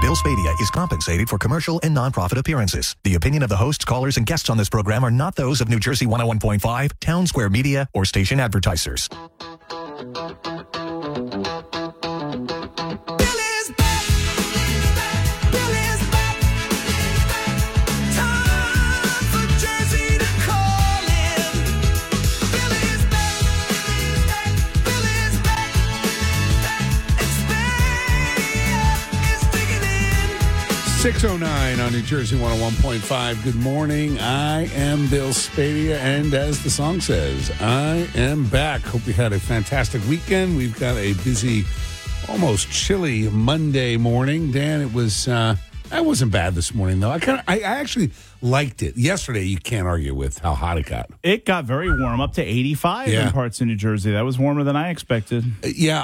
Bill Spadea is compensated for commercial and nonprofit appearances. The opinion of the hosts, callers, and guests on this program are not those of New Jersey 101.5, Town Square Media, or station advertisers. .609 on New Jersey 101.5. Good morning. I am Bill Spadea, and as the song says, I am back. Hope you had a fantastic weekend. We've got a busy, almost chilly Monday morning. Dan, it wasn't bad this morning, though. I actually liked it. Yesterday, you can't argue with how hot it got. It got very warm, up to 85 in parts of New Jersey. That was warmer than I expected. Yeah,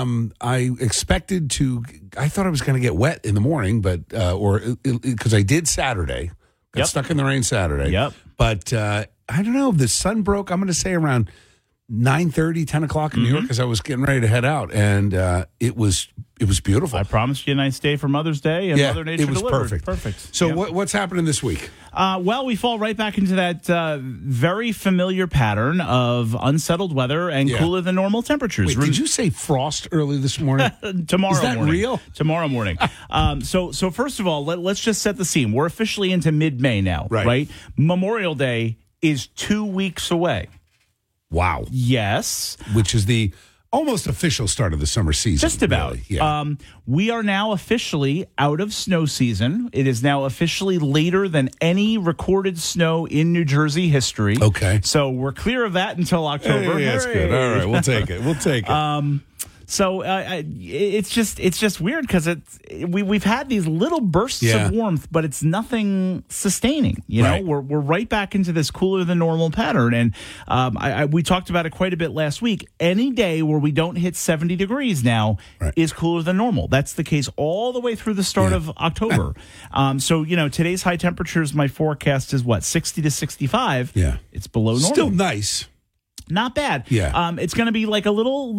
I expected to. I thought I was going to get wet in the morning, but because I did Saturday. Got stuck in the rain Saturday. Yep. But I don't know. The sun broke, I'm going to say, around 9:30, 10 o'clock in New York, as I was getting ready to head out, and it was beautiful. I promised you a nice day for Mother's Day, and Mother Nature delivered. It was perfect. So what's happening this week? Well, we fall right back into that very familiar pattern of unsettled weather and cooler than normal temperatures. Wait, did you say frost early this morning? Tomorrow Is that morning. real? Tomorrow morning. So first of all, let's just set the scene. We're officially into mid-May now, right? Memorial Day is 2 weeks away. Wow. Yes. Which is the almost official start of the summer season. Just about. Really. Yeah. We are now officially out of snow season. It is now officially later than any recorded snow in New Jersey history. Okay. So we're clear of that until October. Hey, that's good. All right. We'll take it. So it's just weird because we've had these little bursts of warmth, but it's nothing sustaining. You know, we're right back into this cooler than normal pattern, and we talked about it quite a bit last week. Any day where we don't hit 70 degrees now is cooler than normal. That's the case all the way through the start of October. So today's high temperatures, my forecast is 60 to 65. Yeah, it's below normal. Still nice. Not bad. Yeah. It's going to be like a little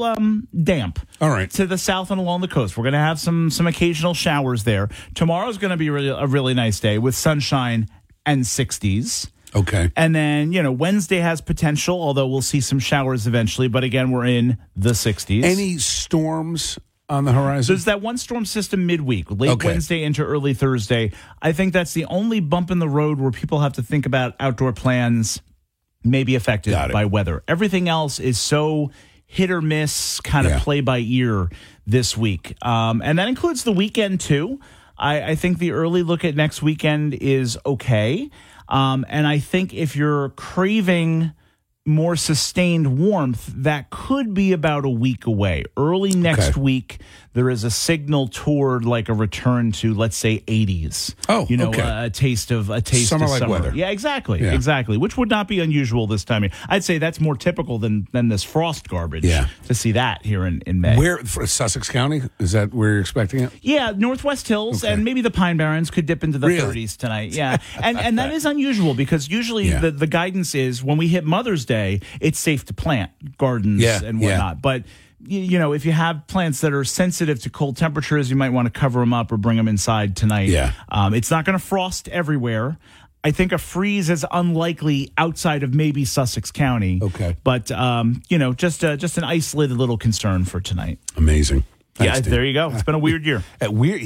damp. All right. To the south and along the coast. We're going to have some occasional showers there. Tomorrow's going to be a really nice day with sunshine and 60s. Okay. And then, Wednesday has potential, although we'll see some showers eventually. But again, we're in the 60s. Any storms on the horizon? There's that one storm system midweek, late Wednesday into early Thursday. I think that's the only bump in the road where people have to think about outdoor plans may be affected by weather. Everything else is so hit or miss, kind of play by ear this week. And that includes the weekend, too. I think the early look at next weekend is okay. And I think if you're craving more sustained warmth, that could be about a week away. Early next week, there is a signal toward like a return to, let's say, 80s. Oh, a taste of summer of like summer. weather. Yeah, exactly. Which would not be unusual this time. I'd say that's more typical than this frost garbage. Yeah. To see that here in May. Where for Sussex County? Is that where you're expecting it? Yeah, Northwest Hills and maybe the Pine Barrens could dip into the 30s tonight. Yeah, and that is unusual because usually the guidance is when we hit Mother's Day, it's safe to plant gardens and whatnot. But if you have plants that are sensitive to cold temperatures, you might want to cover them up or bring them inside tonight. Yeah. It's not going to frost everywhere. I think a freeze is unlikely outside of maybe Sussex County. Okay. But, just an isolated little concern for tonight. Amazing. Thanks, there you go. It's been a weird year. Weird.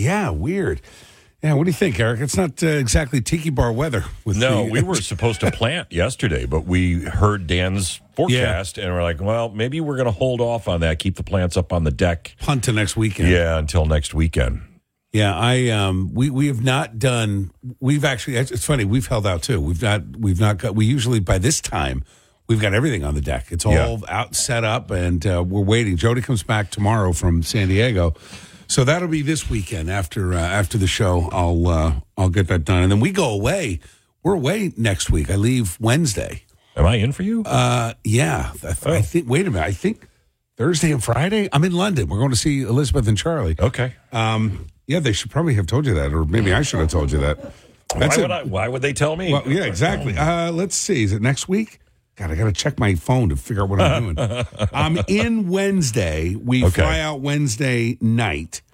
Yeah, what do you think, Eric? It's not exactly tiki bar weather. We were supposed to plant yesterday, but we heard Dan's forecast, and we're like, well, maybe we're going to hold off on that, keep the plants up on the deck. Punt to next weekend. Yeah, until next weekend. Yeah, we have not done. We've actually. It's funny. We've held out too. We've not got. We usually by this time we've got everything on the deck. It's all out, set up, and we're waiting. Jody comes back tomorrow from San Diego. So that'll be this weekend after the show. I'll get that done, and then we go away. We're away next week. I leave Wednesday. Am I in for you? Yeah. I think. Wait a minute. I think Thursday and Friday. I'm in London. We're going to see Elizabeth and Charlie. Okay. Yeah, they should probably have told you that, or maybe I should have told you that. Why would they tell me? Well, yeah, exactly. Let's see. Is it next week? God, I got to check my phone to figure out what I'm doing. I'm in Wednesday. We fly out Wednesday night.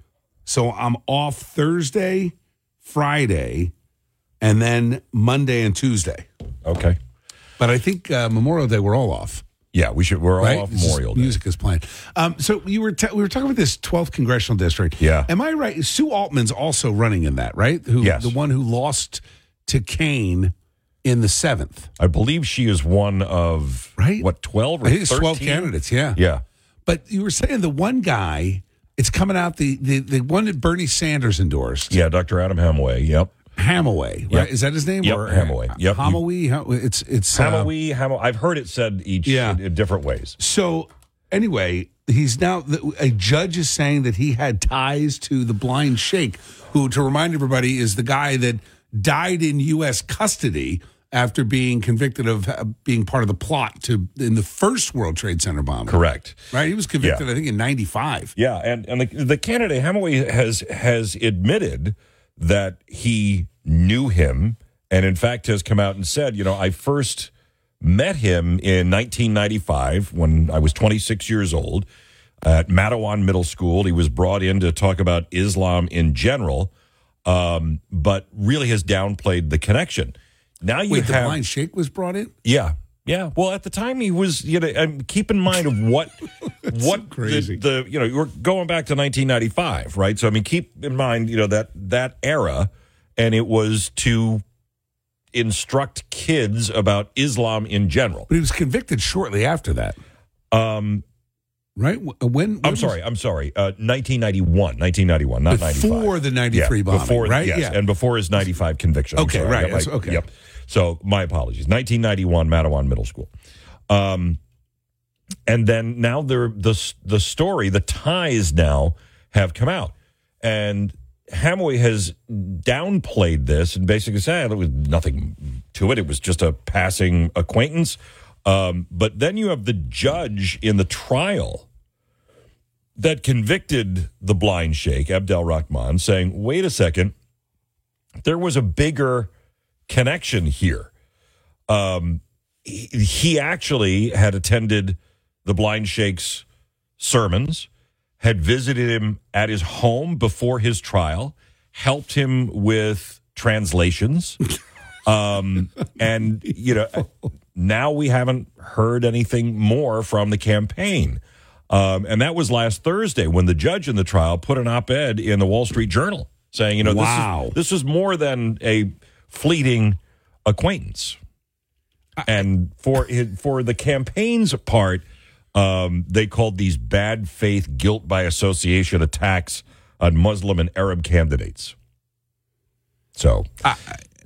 So I'm off Thursday, Friday, and then Monday and Tuesday. Okay. But I think Memorial Day, we're all off. Yeah, we're all off Memorial Day. Music is playing. So we were talking about this 12th congressional district. Yeah. Am I right? Sue Altman's also running in that, right? Yes. The one who lost to Kaine in the 7th. I believe she is one of, 12 or 13? It's 12 candidates, yeah. Yeah. But you were saying the one guy, it's coming out, the one that Bernie Sanders endorsed. Yeah, Dr. Adam Hamaway, yep. Hamaway, right? Yep. Is that his name? Yep, or Hamaway. Yep. Hamaway? It's Hamaway. I've heard it said in different ways. So anyway, he's now a judge is saying that he had ties to the blind sheikh, who, to remind everybody, is the guy that died in U.S. custody after being convicted of being part of the plot in the first World Trade Center bombing. Correct. Right? He was convicted, I think, in 95. Yeah, and the candidate Hamaway has admitted that he knew him, and in fact has come out and said, I first met him in 1995 when I was 26 years old at Mattawan Middle School. He was brought in to talk about Islam in general, but really has downplayed the connection. Now the blind sheikh was brought in? Yeah. Yeah, well, at the time he was, keep in mind of what crazy. We're going back to 1995, right? So, keep in mind, that era, and it was to instruct kids about Islam in general. But he was convicted shortly after that. Right? When I'm sorry. 1991, not 95. Before the 93 bombing, right? Yes, and before his 95 conviction. Okay, right. Okay. Yep. So my apologies. 1991, Mattawan Middle School. And then now the story, the ties now have come out. And Hamaway has downplayed this and basically said there was nothing to it. It was just a passing acquaintance. But then you have the judge in the trial that convicted the blind sheikh, Abdel Rahman, saying, wait a second, there was a bigger connection here. He actually had attended the blind sheikh's sermons, had visited him at his home before his trial, helped him with translations. And, now we haven't heard anything more from the campaign. And that was last Thursday when the judge in the trial put an op-ed in the Wall Street Journal saying, wow. this is more than a fleeting acquaintance. And for the campaign's part, they called these bad faith guilt by association attacks on Muslim and Arab candidates. So how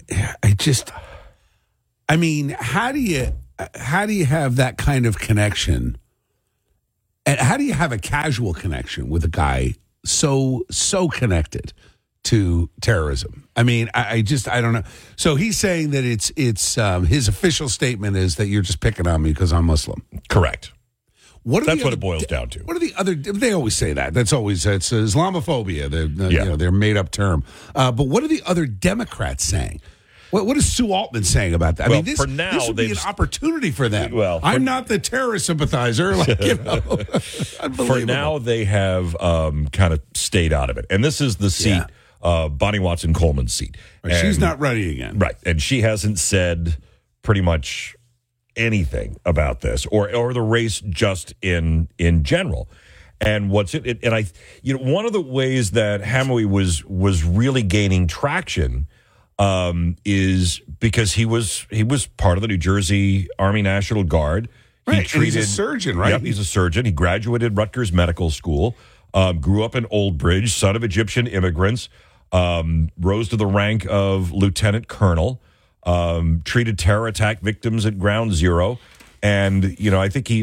do you have that kind of connection? And how do you have a casual connection with a guy so connected to terrorism? I don't know. So he's saying that it's his official statement is that you're just picking on me because I'm Muslim. Correct. That's what it boils down to. What are the other? They always say that. It's Islamophobia. Their made up term. But what are the other Democrats saying? What is Sue Altman saying about that? Well, this would be an opportunity for them. Well, I'm not the terrorist sympathizer. For now, they have kind of stayed out of it. And this is the seat, Bonnie Watson Coleman's seat. Right, she's not running again. Right. And she hasn't said pretty much anything about this or the race just in general. And one of the ways that Hamaway was really gaining traction is because he was part of the New Jersey Army National Guard. Right, he's a surgeon, right? Yep, he's a surgeon. He graduated Rutgers Medical School, grew up in Old Bridge, son of Egyptian immigrants, rose to the rank of lieutenant colonel, treated terror attack victims at Ground Zero. And, I think he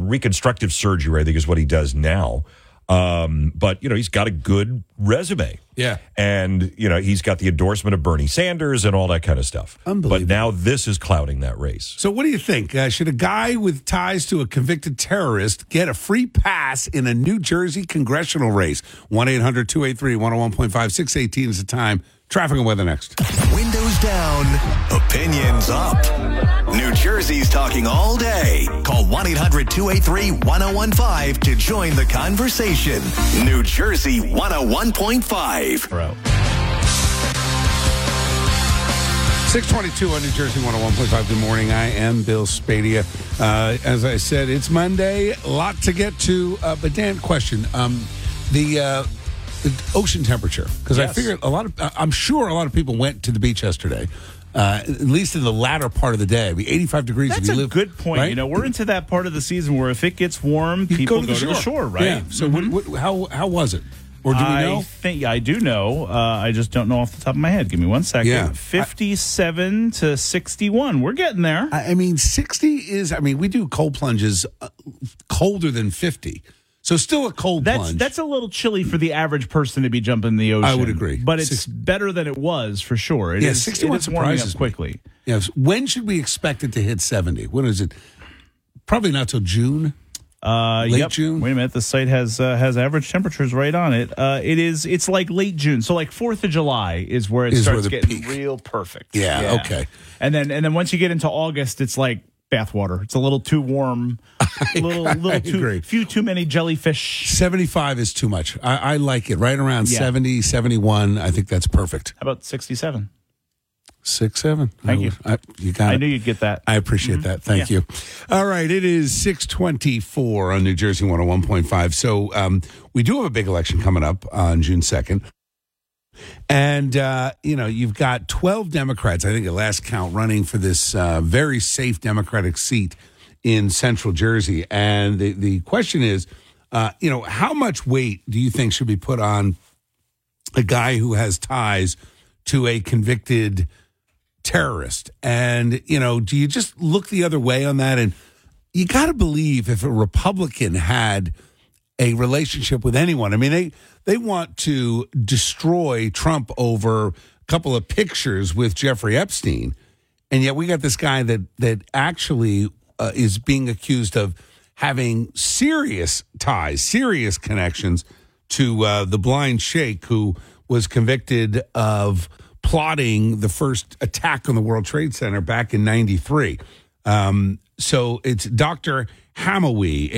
reconstructive surgery, I think, is what he does now. But, he's got a good resume. Yeah. And, he's got the endorsement of Bernie Sanders and all that kind of stuff. Unbelievable. But now this is clouding that race. So what do you think? Should a guy with ties to a convicted terrorist get a free pass in a New Jersey congressional race? 1-800-283-101.5, 618 is the time. Traffic and weather next. Windows down, opinions up. New Jersey's talking all day. Call 1-800-283-1015 to join the conversation. New Jersey 101.5. Bro. 622 on New Jersey 101.5. Good morning. I am Bill Spadia. As I said, it's Monday. A lot to get to. But Dan, question. The ocean temperature, because Yes. I figured I'm sure a lot of people went to the beach yesterday, at least in the latter part of the day. 85 degrees. That's if you a live, good point. right? We're into that part of the season where if it gets warm, people go to the shore, right? Yeah. So how was it? Or do we know? I do know. I just don't know off the top of my head. Give me 1 second. Yeah. 57 to 61. We're getting there. I mean, 60 is, we do cold plunges colder than 50. So still a cold plunge. That's a little chilly for the average person to be jumping in the ocean. I would agree. But it's better than it was for sure. 61 surprises quickly. Yes. When should we expect it to hit 70? When is it? Probably not till June. Late June. Wait a minute. The site has average temperatures right on it. It's like late June. So like 4th of July is where it starts getting real perfect. Yeah. Okay. And then once you get into August, it's like bathwater. It's a little too warm. Few too many jellyfish. 75 is too much. I like it. Right around 70, 71. I think that's perfect. How about 67? 6-7. Thank you. You got it. I knew you'd get that. I appreciate that. Thank you. All right. It is 6:24 on New Jersey 101.5. So we do have a big election coming up on June 2nd. And, you've got 12 Democrats, I think at last count, running for this very safe Democratic seat in central Jersey. And the question is, how much weight do you think should be put on a guy who has ties to a convicted terrorist? And, do you just look the other way on that? And you got to believe if a Republican had a relationship with anyone, they want to destroy Trump over a couple of pictures with Jeffrey Epstein. And yet we got this guy that actually is being accused of having serious ties, serious connections to the blind sheikh who was convicted of plotting the first attack on the World Trade Center back in 93. So it's Dr. Hamawy,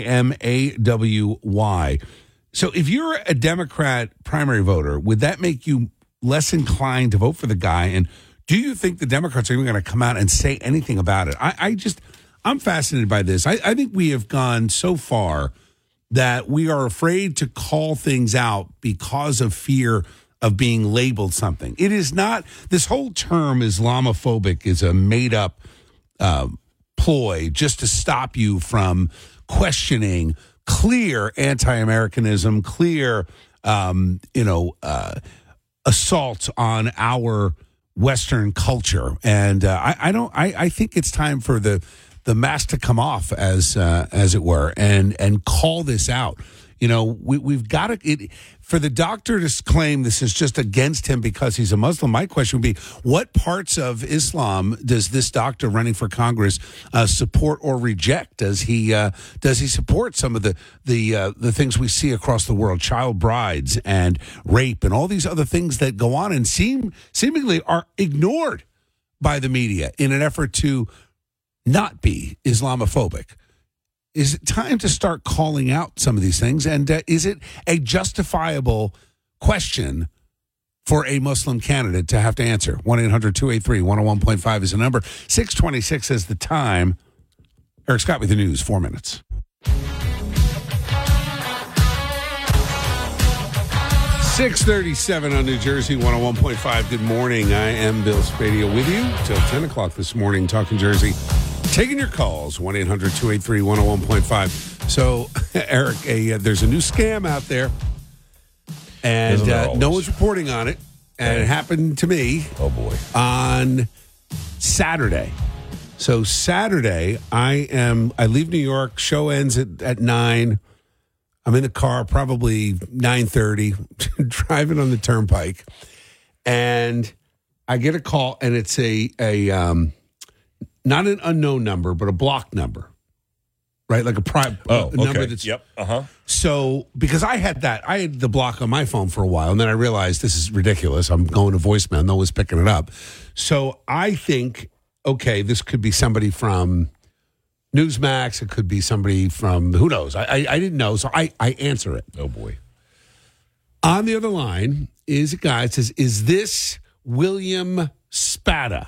Hamawy. So if you're a Democrat primary voter, would that make you less inclined to vote for the guy? And do you think the Democrats are even going to come out and say anything about it? I'm fascinated by this. I think we have gone so far that we are afraid to call things out because of fear of being labeled something. It is not, this whole term Islamophobic is a made up ploy just to stop you from questioning clear anti-Americanism, clear, assault on our Western culture. And I think it's time for the mask to come off, as it were, and call this out. We've got to, for the doctor to claim this is just against him because he's a Muslim. My question would be, what parts of Islam does this doctor running for Congress support or reject? Does he support some of the things we see across the world, child brides and rape and all these other things that go on and seemingly are ignored by the media in an effort to not be Islamophobic? Is it time to start calling out some of these things? And is it a justifiable question for a Muslim candidate to have to answer? 1-800-283-101.5 is the number. 6:26 is the time. Eric Scott with the news, 4 minutes. 6:37 on New Jersey 101.5. Good morning. I am Bill Spadia with you till 10 o'clock this morning, talking Jersey. Taking your calls, 1-800-283-101.5. So, Eric, there's a new scam out there, and no one's reporting on it, and it happened to me. Oh, boy. On Saturday. So, Saturday, I leave New York, show ends at 9. I'm in the car, probably 9:30, driving on the turnpike, and I get a call, and it's a not an unknown number, but a blocked number, right? Like a number that's So because I had the block on my phone for a while, and then I realized this is ridiculous. I'm going to voicemail, no one's picking it up. So I think, okay, this could be somebody from Newsmax. It could be somebody from, who knows? I didn't know, so I answer it. Oh, boy. On the other line is a guy that says, "Is this William Spada?"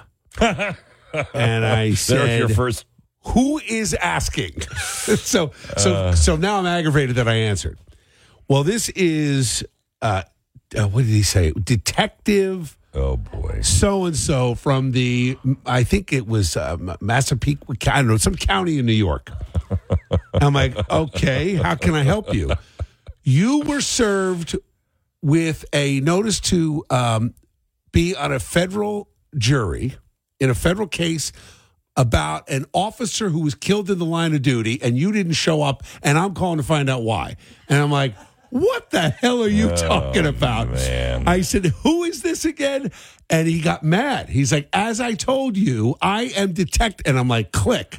And I said, "There's your first." Who is asking? So now I'm aggravated that I answered. Well, this is, what did he say? Detective. Oh, boy. So-and-so from I think it was Massapequa, I don't know, some county in New York. I'm like, okay, how can I help you? You were served with a notice to be on a federal jury in a federal case about an officer who was killed in the line of duty, and you didn't show up, and I'm calling to find out why. And I'm like, what the hell are you talking about? Man. I said, who is this again? And he got mad. He's like, as I told you, I am detective. And I'm like, click.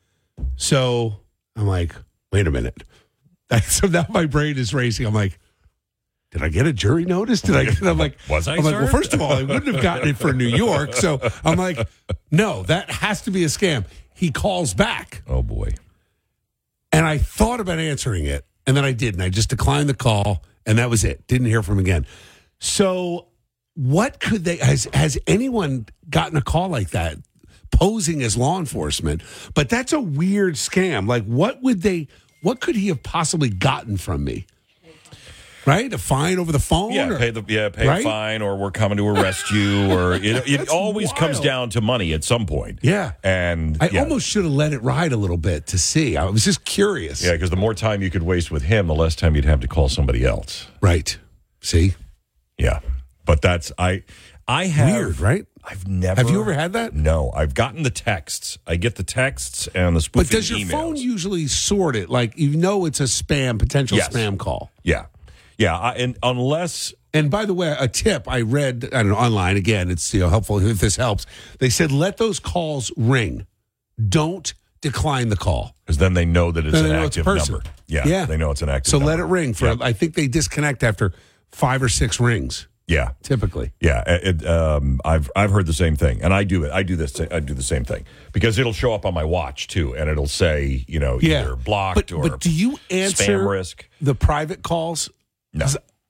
So I'm like, wait a minute. So now my brain is racing. I'm like, did I get a jury notice? I'm like, was I? I'm like, well, first of all, I wouldn't have gotten it for New York. So I'm like, no, that has to be a scam. He calls back. Oh, boy. And I thought about answering it, and then I didn't. I just declined the call, and that was it. Didn't hear from him again. So what could has anyone gotten a call like that posing as law enforcement? But that's a weird scam. Like, what could he have possibly gotten from me? Right? A fine over the phone? Yeah, pay right? a fine, or we're coming to arrest you, or it always comes down to money at some point. Yeah. And I almost should have let it ride a little bit to see. I was just curious. Yeah, because the more time you could waste with him, the less time you'd have to call somebody else. Right. See? Yeah. But that's I have weird, right? I've never. Have you ever had that? No, I've gotten the texts. I get the texts and the spoofing emails. But does your phone usually sort it? Like, it's a potential spam call. Yeah. Yeah, and unless... And by the way, a tip I read, I don't know, online, again, it's helpful if this helps. They said, let those calls ring. Don't decline the call. Because then they know that it's an active number. Yeah, they know it's an active number. So let it ring. I think they disconnect after 5 or 6 rings. Yeah, typically. Yeah, I've heard the same thing, and I do it. I do the same thing because it'll show up on my watch too, and it'll say either blocked or. But do you answer spam risk the private calls? No,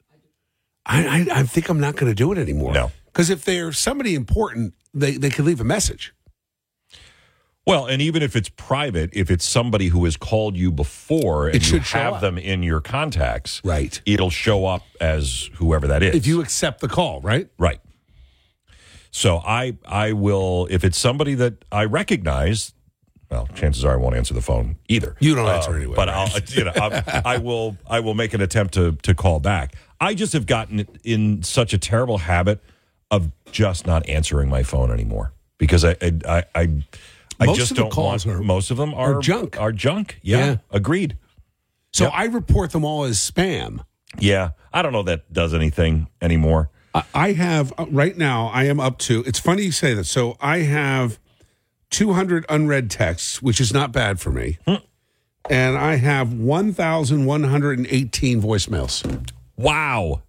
I think I'm not going to do it anymore. No, because if they're somebody important, they could leave a message. Well, and even if it's private, if it's somebody who has called you before and you have them in your contacts, right, it'll show up as whoever that is. If you accept the call, right? Right. So I will, if it's somebody that I recognize, well, chances are I won't answer the phone either. You don't answer anyway. But I will make an attempt to call back. I just have gotten in such a terrible habit of just not answering my phone anymore because I just don't want. Most of them are junk. Are junk. Yeah. Agreed. So I report them all as spam. Yeah. I don't know that does anything anymore. I have right now. I am up to. It's funny you say that. So I have 200 unread texts, which is not bad for me, and I have 1,118 voicemails. Wow.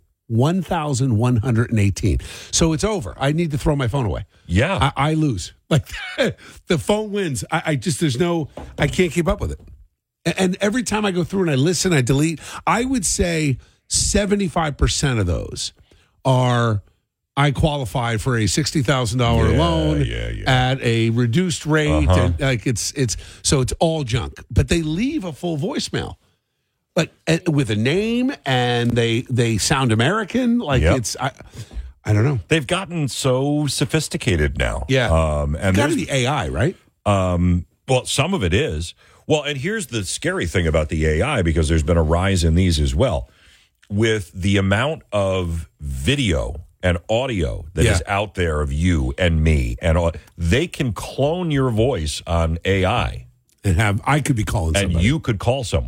1,118. So it's over. I need to throw my phone away. Yeah. I lose. Like the phone wins. I can't keep up with it. And every time I go through and I listen, I delete. I would say 75% of those are I qualify for a $60,000 loan at a reduced rate. And like it's all junk. But they leave a full voicemail. Like with a name, and they sound American. Like it's I don't know. They've gotten so sophisticated now. Yeah, and got to be AI, right? Well, some of it is. Well, and here's the scary thing about the AI, because there's been a rise in these as well, with the amount of video and audio that is out there of you and me, and they can clone your voice on AI, and I could be calling somebody. And you could call someone.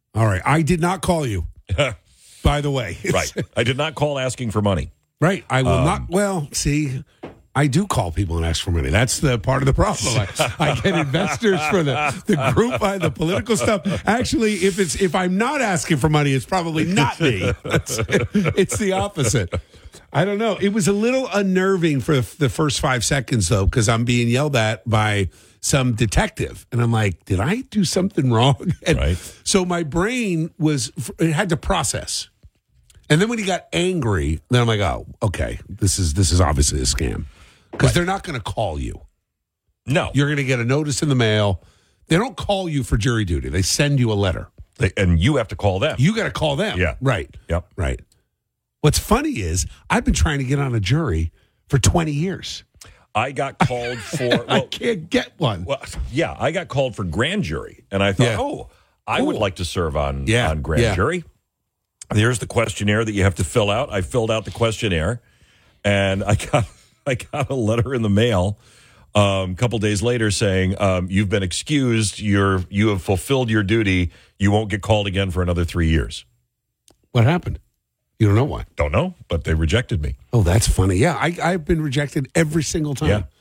All right. I did not call you, by the way. Right. I did not call asking for money. Right. I will not. Well, see, I do call people and ask for money. That's the part of the problem. I get investors for the group, the political stuff. Actually, if I'm not asking for money, it's probably not me. It's the opposite. I don't know. It was a little unnerving for the first 5 seconds, though, because I'm being yelled at by some detective. And I'm like, did I do something wrong? And right. So my brain it had to process. And then when he got angry, then I'm like, oh, okay, this is obviously a scam. Because they're not going to call you. No. You're going to get a notice in the mail. They don't call you for jury duty. They send you a letter. And you have to call them. You got to call them. Yeah. Right. Yep. Right. What's funny is I've been trying to get on a jury for 20 years. I got called for... I can't get one. Well, yeah, I got called for grand jury. And I thought, I would like to serve on grand jury. Here's the questionnaire that you have to fill out. I filled out the questionnaire, and I got a letter in the mail a couple days later saying, you've been excused. You have fulfilled your duty. You won't get called again for another 3 years. What happened? You don't know why? Don't know, but they rejected me. Oh, that's funny. Yeah, I've been rejected every single time. Yeah.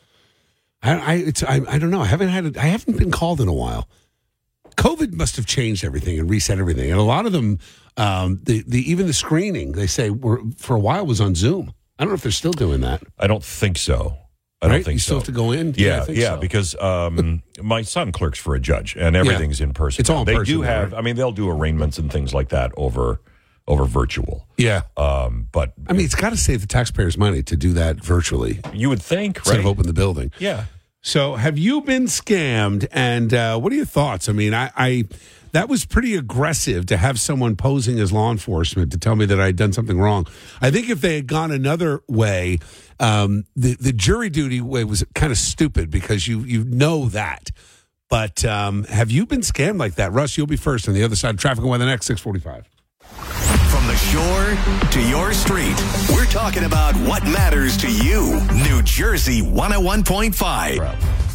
I don't know. I haven't been called in a while. COVID must have changed everything and reset everything. And a lot of them, even the screening, they say for a while was on Zoom. I don't know if they're still doing that. I don't think so. I don't think you so. Still have to go in? Yeah, so. Because my son clerks for a judge, and everything's in person. It's all in person. They do have, right? they'll do arraignments and things like that over virtual. Yeah. But it's got to save the taxpayers money to do that virtually. You would think, right? Instead of open the building. Yeah. So have you been scammed? And what are your thoughts? I that was pretty aggressive to have someone posing as law enforcement to tell me that I had done something wrong. I think if they had gone another way, the jury duty way was kind of stupid because you know that. But have you been scammed like that? Russ, you'll be first on the other side of traffic and weather next, 645. From the shore to your street, we're talking about what matters to you. New Jersey 101.5.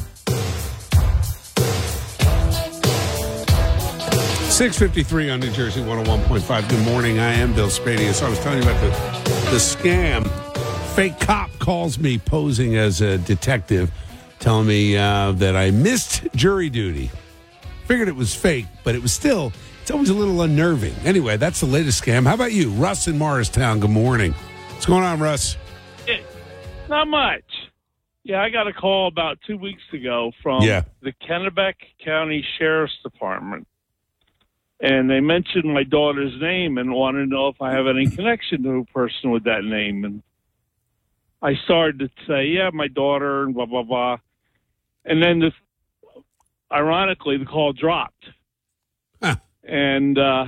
6:53 on New Jersey 101.5. Good morning. I am Bill Spadea. So I was telling you about the scam. Fake cop calls me posing as a detective, telling me that I missed jury duty. Figured it was fake, but it's always a little unnerving. Anyway, that's the latest scam. How about you? Russ in Morristown, good morning. What's going on, Russ? Not much. Yeah, I got a call about 2 weeks ago from the Kennebec County Sheriff's Department. And they mentioned my daughter's name and wanted to know if I have any connection to a person with that name. And I started to say, yeah, my daughter, and blah, blah, blah. And then, ironically, the call dropped. Huh. And I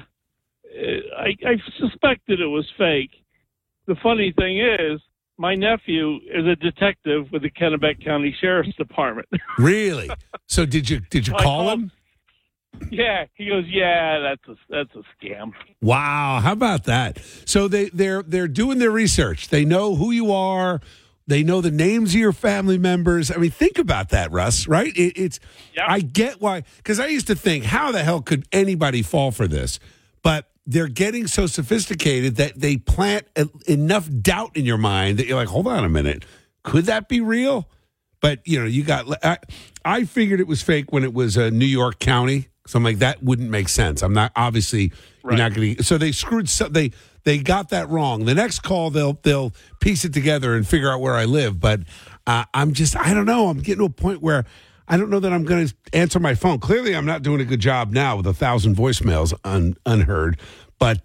suspected it was fake. The funny thing is, my nephew is a detective with the Kennebec County Sheriff's Department. Really? So did you call him? Yeah, he goes, yeah, that's a scam. Wow, how about that? So they're doing their research. They know who you are. They know the names of your family members. Think about that, Russ, right? It's yep. I get why, because I used to think, how the hell could anybody fall for this? But they're getting so sophisticated that they plant enough doubt in your mind that you're like, hold on a minute. Could that be real? But, I figured it was fake when it was New York County. So I'm like, that wouldn't make sense. I'm not, obviously, right. You're not going to. So they screwed, they got that wrong. The next call, they'll piece it together and figure out where I live. But I don't know. I'm getting to a point where I don't know that I'm going to answer my phone. Clearly, I'm not doing a good job now with 1,000 voicemails unheard. But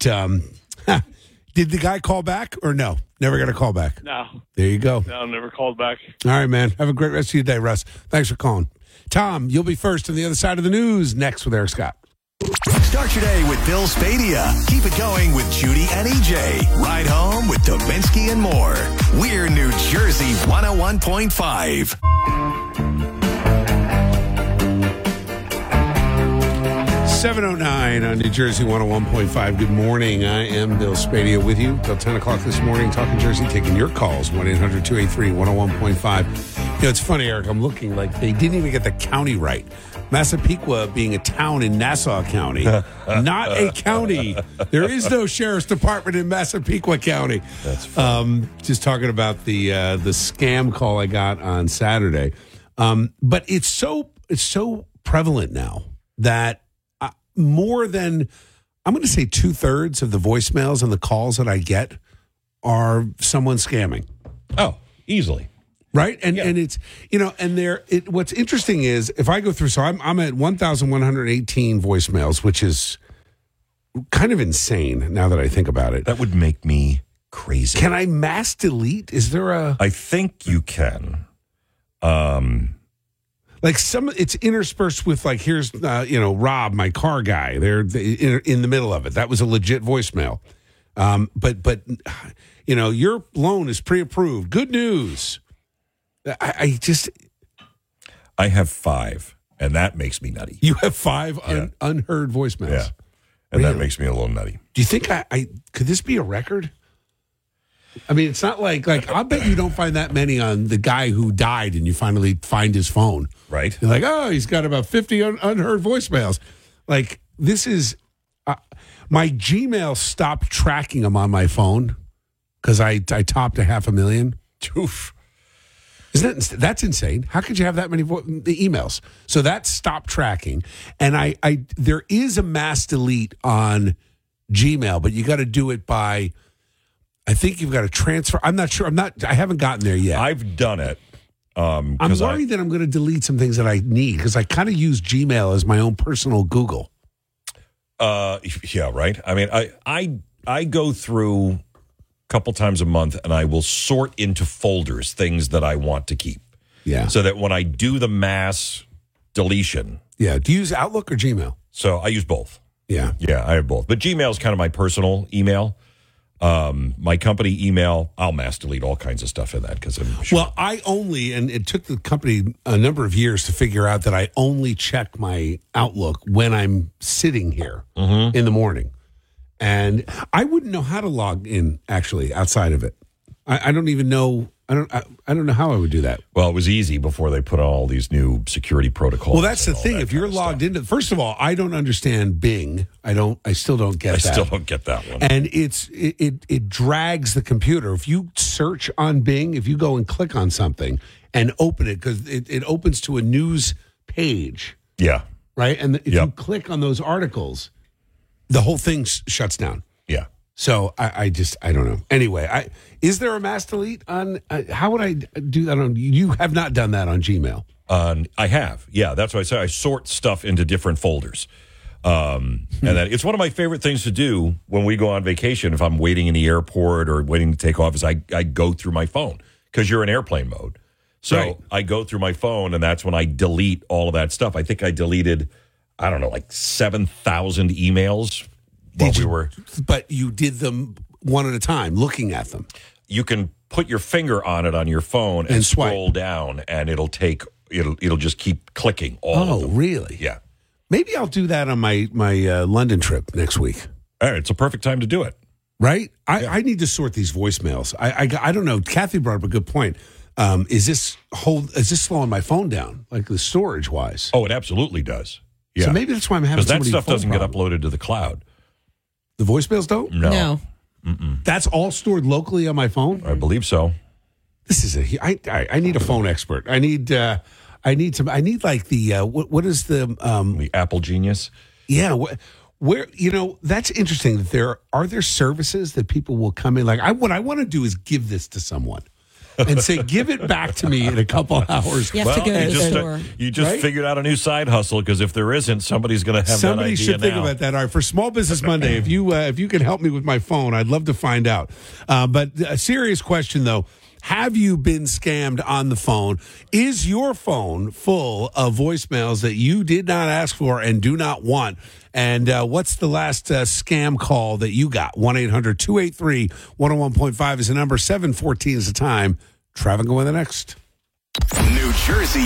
did the guy call back or no? Never got a call back. No. There you go. No, never called back. All right, man. Have a great rest of your day, Russ. Thanks for calling. Tom, you'll be first on the other side of the news next with Eric Scott. Start your day with Bill Spadea. Keep it going with Judy and EJ. Ride home with Dubinsky and more. We're New Jersey 101.5. 7:09 on New Jersey 101.5. Good morning. I am Bill Spadea with you till 10 o'clock this morning, talking Jersey, taking your calls, 1-800-283-101.5. It's funny, Eric, I'm looking like they didn't even get the county right. Massapequa being a town in Nassau County, not a county. There is no sheriff's department in Massapequa County. That's funny. Just talking about the scam call I got on Saturday. But it's so prevalent now that more than, I'm going to say 2/3 of the voicemails and the calls that I get are someone scamming. Oh, easily. Right. And it's, and what's interesting is if I go through, so I'm at 1,118 voicemails, which is kind of insane now that I think about it. That would make me crazy. Can I mass delete? Is there a? I think you can. Like it's interspersed with like, here's, Rob, my car guy. They're in the middle of it. That was a legit voicemail. But your loan is pre-approved. Good news. I have 5, and that makes me nutty. You have 5 unheard voicemails. Yeah. And that makes me a little nutty. Do you think I could this be a record? I mean, it's not like I bet you don't find that many on the guy who died and you finally find his phone. Right. You're like, oh, he's got about 50 unheard voicemails. Like, this is my Gmail stopped tracking them on my phone because I topped 500,000. Oof. That's insane. How could you have that many the emails? So that stopped tracking. And there is a mass delete on Gmail, but you got to do it by, I think you've got to transfer. I'm not sure. I haven't gotten there yet. I've done it. I'm worried that I'm going to delete some things that I need because I kind of use Gmail as my own personal Google. Yeah, right. I mean, I go through couple times a month, and I will sort into folders things that I want to keep. Yeah. So that when I do the mass deletion. Yeah. Do you use Outlook or Gmail? So I use both. Yeah. Yeah, I have both. But Gmail is kind of my personal email. My company email, I'll mass delete all kinds of stuff in that because I'm sure. Well, and it took the company a number of years to figure out that I only check my Outlook when I'm sitting here in the morning. And I wouldn't know how to log in, actually, outside of it. I don't even know. I don't know how I would do that. Well, it was easy before they put on all these new security protocols. Well, that's the thing. If you're logged into, first of all, I don't understand Bing. I still don't get that. I still don't get that one. And it drags the computer. If you search on Bing, if you go and click on something and open it, because it opens to a news page. Yeah. Right. And if you click on those articles, the whole thing shuts down. Yeah. So I don't know. Anyway, is there a mass delete on? How would I do that on? You have not done that on Gmail. I have. Yeah, that's what I say. I sort stuff into different folders. And that it's one of my favorite things to do when we go on vacation. If I'm waiting in the airport or waiting to take off, is I go through my phone because you're in airplane mode. So right. I go through my phone, and that's when I delete all of that stuff. I think I deleted, I don't know, like 7,000 emails while we were. But you did them one at a time, looking at them. You can put your finger on it on your phone and scroll down, and it'll just keep clicking all of them. Oh, really? Yeah. Maybe I'll do that on my London trip next week. All right, it's a perfect time to do it. Right? I need to sort these voicemails. I don't know. Kathy brought up a good point. Is this slowing my phone down, like the storage wise? Oh, it absolutely does. Yeah. So maybe that's why I'm having so many because that stuff doesn't problems. get uploaded to the cloud. The voicemails don't? No. That's all stored locally on my phone? I believe so. This is I need a phone expert. I need like the what is the Apple Genius? Yeah, where that's interesting that there are services that people will come in like what I want to do is give this to someone and say give it back to me in a couple hours. You have to go to the store. You just figured out a new side hustle because if there isn't, somebody's going to have that idea now. Somebody should think about that. All right, for Small Business Monday, if you can help me with my phone, I'd love to find out. But a serious question though. Have you been scammed on the phone? Is your phone full of voicemails that you did not ask for and do not want? And what's the last scam call that you got? 1-800-283-101.5 is the number. 7:14 is the time. Travis going the next. New Jersey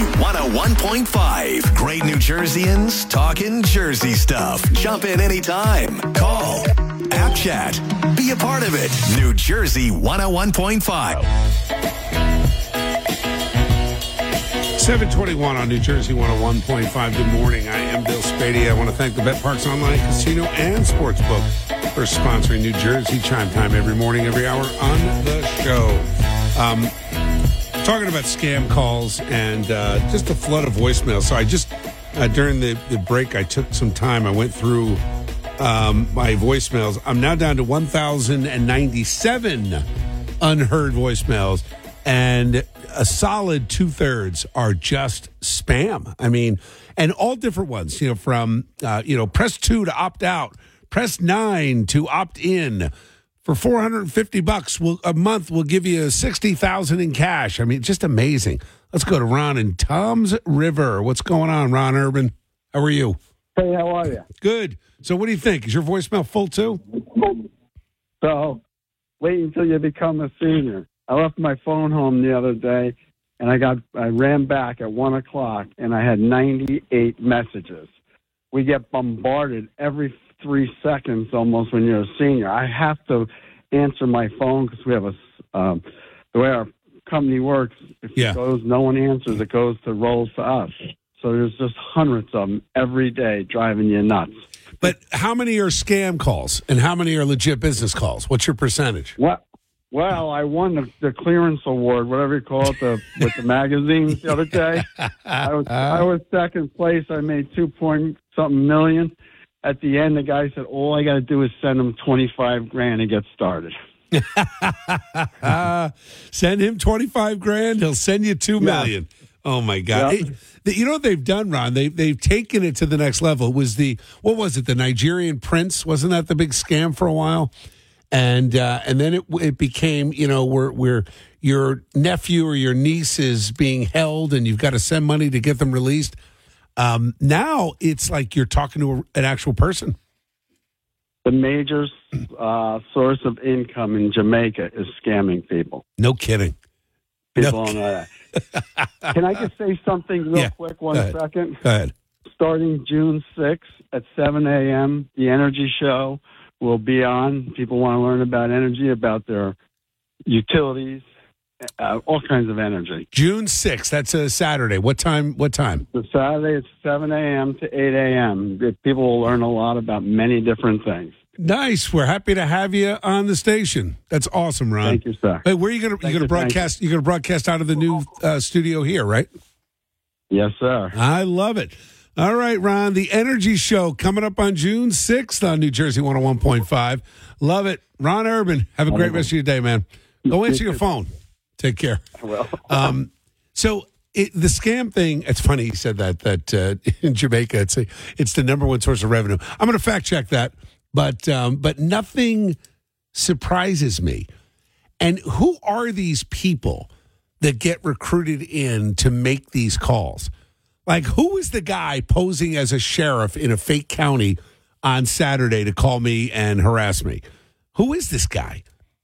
101.5. Great New Jerseyans talking Jersey stuff. Jump in anytime. Call. App chat. Be a part of it. New Jersey 101.5. 721 on New Jersey 101.5. Good morning. I am Bill Spady. I want to thank the Bet Parks Online Casino and Sportsbook for sponsoring New Jersey Chime Time every morning, every hour on the show. Talking about scam calls and just a flood of voicemails. So I just, during the break, I took some time. I went through my voicemails. I'm now down to 1,097 unheard voicemails. And a solid 2/3 are just spam. I mean, and all different ones, from, press 2 to opt out, press 9 to opt in. For $450 a month, we'll give you $60,000 in cash. I mean, just amazing. Let's go to Ron in Toms River. What's going on, Ron Urban? How are you? Hey, how are you? Good. So what do you think? Is your voicemail full too? So wait until you become a senior. I left my phone home the other day, and I ran back at 1 o'clock, and I had 98 messages. We get bombarded every 3 seconds almost when you're a senior. I have to answer my phone because we have the way our company works, if it goes, no one answers, it rolls to us. So there's just hundreds of them every day driving you nuts. But how many are scam calls and how many are legit business calls? What's your percentage? Well, I won the clearance award, whatever you call it, with the magazines the other day. I was second place. I made 2-point-something million. At the end, the guy said, all I got to do is send him $25,000 to get started. Send him $25,000. He'll send you $2 million. Oh my God! Yep. You know what they've done, Ron? They've taken it to the next level. What was it? The Nigerian prince? Wasn't that the big scam for a while? And then it became, where your nephew or your niece is being held, and you've got to send money to get them released. Now it's like you're talking to an actual person. The major source of income in Jamaica is scamming people. No kidding. People don't know that. Can I just say something real quick? One second. Go ahead. Starting June 6th at 7 a.m., the Energy Show will be on. People want to learn about energy, about their utilities, all kinds of energy. June 6th. That's a Saturday. What time? The Saturday, it's 7 a.m. to 8 a.m. People will learn a lot about many different things. Nice. We're happy to have you on the station. That's awesome, Ron. Thank you, sir. Hey, where are you going to broadcast? You're going to broadcast out of the new studio here, right? Yes, sir. I love it. All right, Ron, the Energy Show coming up on June 6th on New Jersey 101.5. Love it. Ron Urban, have a great rest of your day, man. Go answer your phone. Take care. Well, so the scam thing, it's funny you said that in Jamaica, it's the number one source of revenue. I'm going to fact check that, but nothing surprises me. And who are these people that get recruited in to make these calls? Like, who is the guy posing as a sheriff in a fake county on Saturday to call me and harass me? Who is this guy?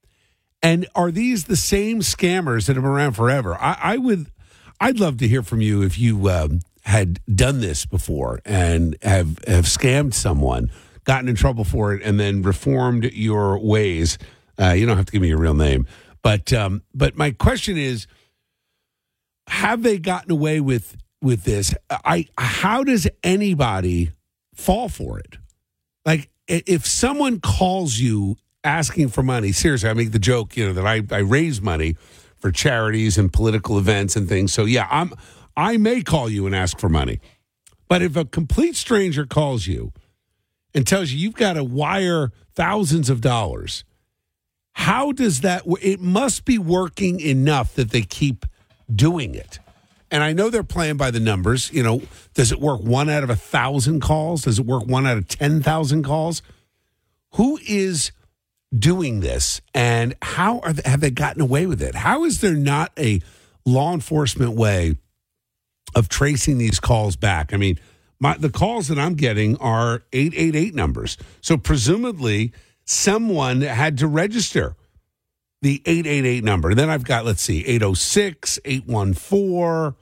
And are these the same scammers that have been around forever? I'd love to hear from you if you had done this before and have scammed someone, gotten in trouble for it, and then reformed your ways. You don't have to give me your real name, but my question is, have they gotten away with this? How does anybody fall for it? Like, if someone calls you asking for money, seriously, I make the joke, that I raise money for charities and political events and things. So yeah, I may call you and ask for money. But if a complete stranger calls you and tells you you've got to wire thousands of dollars, how does that work? It must be working enough that they keep doing it. And I know they're playing by the numbers. Does it work 1 out of 1,000 calls? Does it work 1 out of 10,000 calls? Who is doing this, and how have they gotten away with it? How is there not a law enforcement way of tracing these calls back? I mean, the calls that I'm getting are 888 numbers. So presumably someone had to register the 888 number. And then I've got, 806, 814,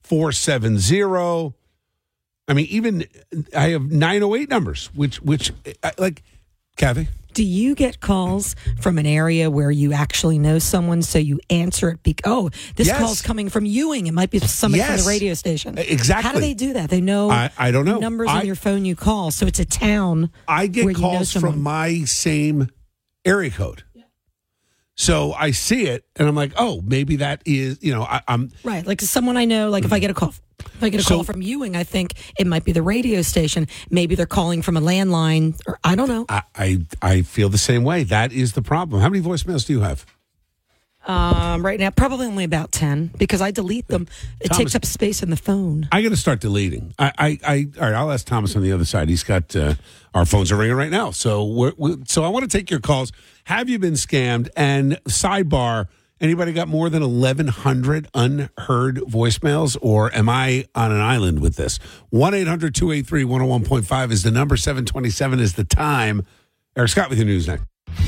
470. I mean, even I have 908 numbers, which like, Kathy, Do you get calls from an area where you actually know someone, so you answer it? This Yes. call's coming from Ewing. It might be somebody from the radio station. Exactly. How do they do that? They know I don't know. numbers on your phone you call, so it's a town. I get where you know calls someone. from my same area code. So I see it, and I'm like, oh, maybe that is, I'm Right, like someone I know, like if I get a call from Ewing, I think it might be the radio station. Maybe they're calling from a landline, or I don't know. I feel the same way. That is the problem. How many voicemails do you have? Right now, probably only about 10 because I delete them. It takes up space in the phone. I got to start deleting. All right, I'll ask Thomas on the other side. He's got our phones are ringing right now. So so I want to take your calls. Have you been scammed? And sidebar, anybody got more than 1,100 unheard voicemails, or am I on an island with this? 1-800-283-101.5 is the number. 7:27 is the time. Eric Scott with your news next.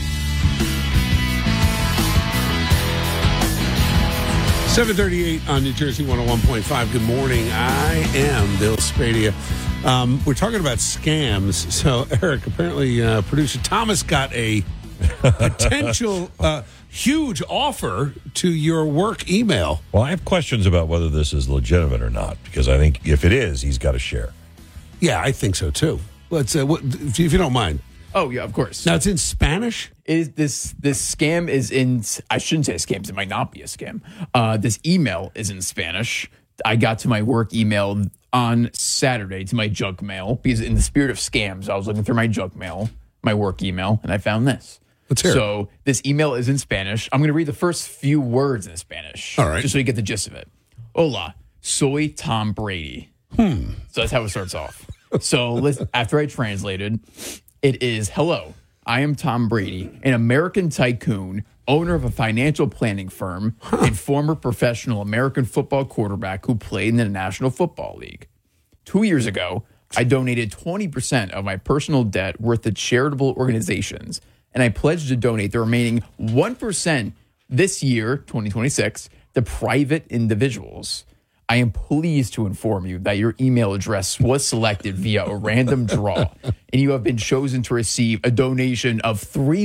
7:38 on New Jersey 101.5. Good morning. I am Bill Spadia. We're talking about scams. So, Eric, apparently producer Thomas got a potential huge offer to your work email. Well, I have questions about whether this is legitimate or not, because I think if it is, he's got to share. Yeah, I think so, too. Let's, if you don't mind. Oh, yeah, of course. Now, it's in Spanish? This scam is in, I shouldn't say a scam, 'cause it might not be a scam. This email is in Spanish. I got to my work email on Saturday to my junk mail, because in the spirit of scams, I was looking through my junk mail, my work email, and I found this. Let's hear it. So this email is in Spanish. I'm going to read the first few words in Spanish. All right. Just so you get the gist of it. Hola, soy Tom Brady. So that's how it starts off. So after I translated, it is, hello, I am Tom Brady, an American tycoon, owner of a financial planning firm, and former professional American football quarterback who played in the National Football League. 2 years ago, I donated 20% of my personal debt worth to charitable organizations, and I pledged to donate the remaining 1% this year, 2026, to private individuals. I am pleased to inform you that your email address was selected via a random draw, and you have been chosen to receive a donation of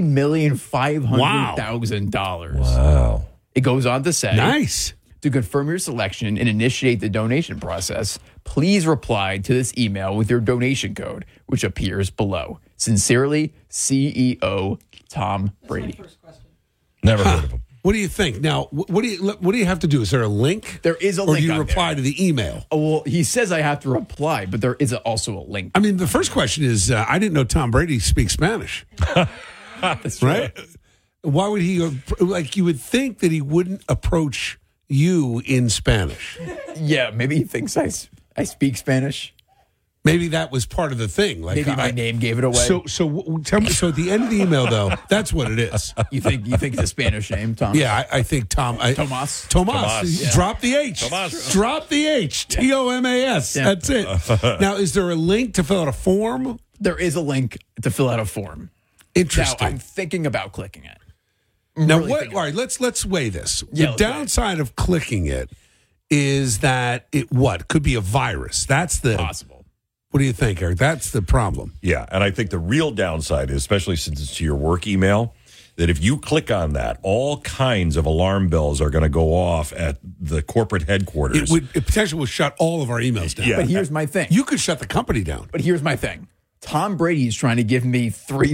$3,500,000. Wow. It goes on to say, Nice. to confirm your selection and initiate the donation process, please reply to this email with your donation code, which appears below. Sincerely, CEO Tom Brady. Never heard of him. What do you think? Now, what do you have to do? Is there a link? There is a or link do you on reply there. to the email? Oh, well, he says I have to reply, but there is also a link. I mean, the first question is, I didn't know Tom Brady speaks Spanish. That's true. Right? Why would he, you would think that he wouldn't approach you in Spanish. Yeah, maybe he thinks I speak Spanish. Maybe that was part of the thing. Like maybe my name gave it away. So tell me. So at the end of the email, though, that's what it is. You think it's a Spanish name, Tom? Yeah, I think Tom. Tomas. Yeah. Drop the H. Tomas. Drop the H. TOMAS. Yeah. That's it. Now, is there a link to fill out a form? There is a link to fill out a form. Interesting. Now, I'm thinking about clicking it. Now, all right, let's weigh this. Yeah, the downside of clicking it is that it could be a virus. That's the possible. What do you think, Eric? That's the problem. Yeah, and I think the real downside is, especially since it's to your work email, that if you click on that, all kinds of alarm bells are going to go off at the corporate headquarters. It potentially would shut all of our emails down. Yeah. But here's my thing. You could shut the company down. But here's my thing. Tom Brady is trying to give me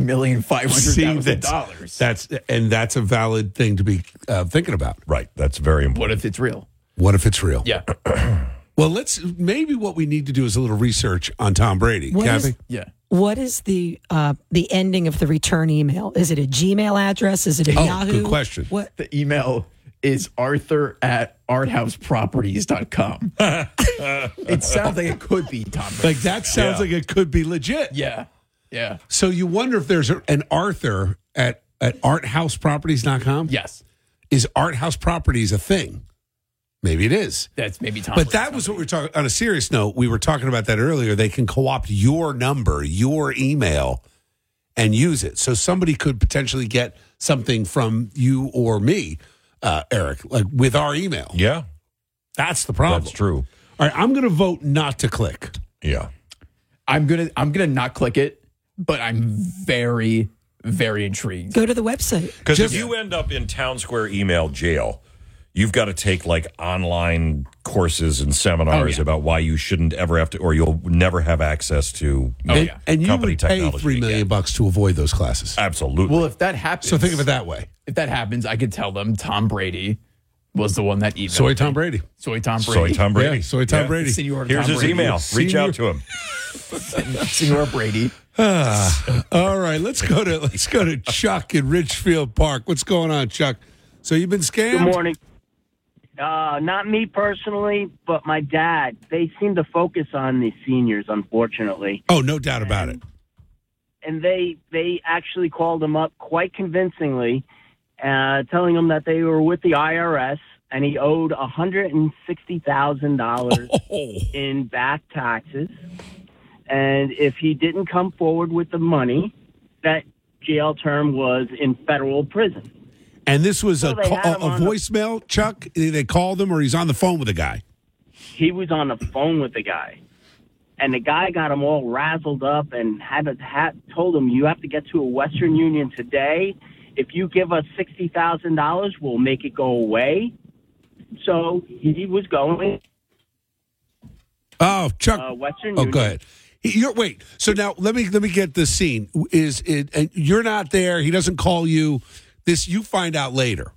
$3,500,000. That's a valid thing to be thinking about. Right. That's very important. What if it's real? What if it's real? Yeah. Well, maybe what we need to do is a little research on Tom Brady. Kathy? What is the ending of the return email? Is it a Gmail address? Is it a Yahoo? Good question. What? The email is arthur@arthouseproperties.com. It sounds like it could be Tom Brady. Like that sounds like it could be legit. Yeah. So you wonder if there's an Arthur at arthouseproperties.com? Yes. Is Art House Properties a thing? Maybe it is. That's maybe Tom But Brady's that was what company. we were talking. On a serious note, we were talking about that earlier. They can co-opt your number, your email, and use it. So somebody could potentially get something from you or me, Eric, like with our email. Yeah. That's the problem. That's true. All right, I'm going to vote not to click. Yeah. I'm gonna not click it, but I'm very, very intrigued. Go to the website. Because if you end up in Town Square email jail, you've got to take like online courses and seminars about why you shouldn't ever have to, or you'll never have access to and you company would pay technology $3 million to avoid those classes. Absolutely. Well, if that happens, So think of it that way. if that happens, I could tell them Tom Brady was the one that emailed. Soy Tom Brady. Soy Tom Soy Brady. Tom Brady. Yeah, Soy Tom Brady. Senor Here's Tom his Brady. email. Reach out to him. Senor Brady. All right, let's go to Chuck in Ridgefield Park. What's going on, Chuck? So you've been scammed? Good morning. Not me personally, but my dad. They seem to focus on the seniors, unfortunately. Oh, no doubt about it. And they actually called him up quite convincingly, telling him that they were with the IRS and he owed $160,000 in back taxes. And if he didn't come forward with the money, that jail term was in federal prison. And this was So a they had him on the- voicemail, Chuck? They called him or he's on the phone with a guy? He was on the phone with the guy. And the guy got him all razzled up and told him, you have to get to a Western Union today. If you give us $60,000, we'll make it go away. So he was going. Oh, Chuck. Western Oh, Union. go ahead. Wait. So now let me get the scene. Is it? And you're not there. He doesn't call you. This you find out later.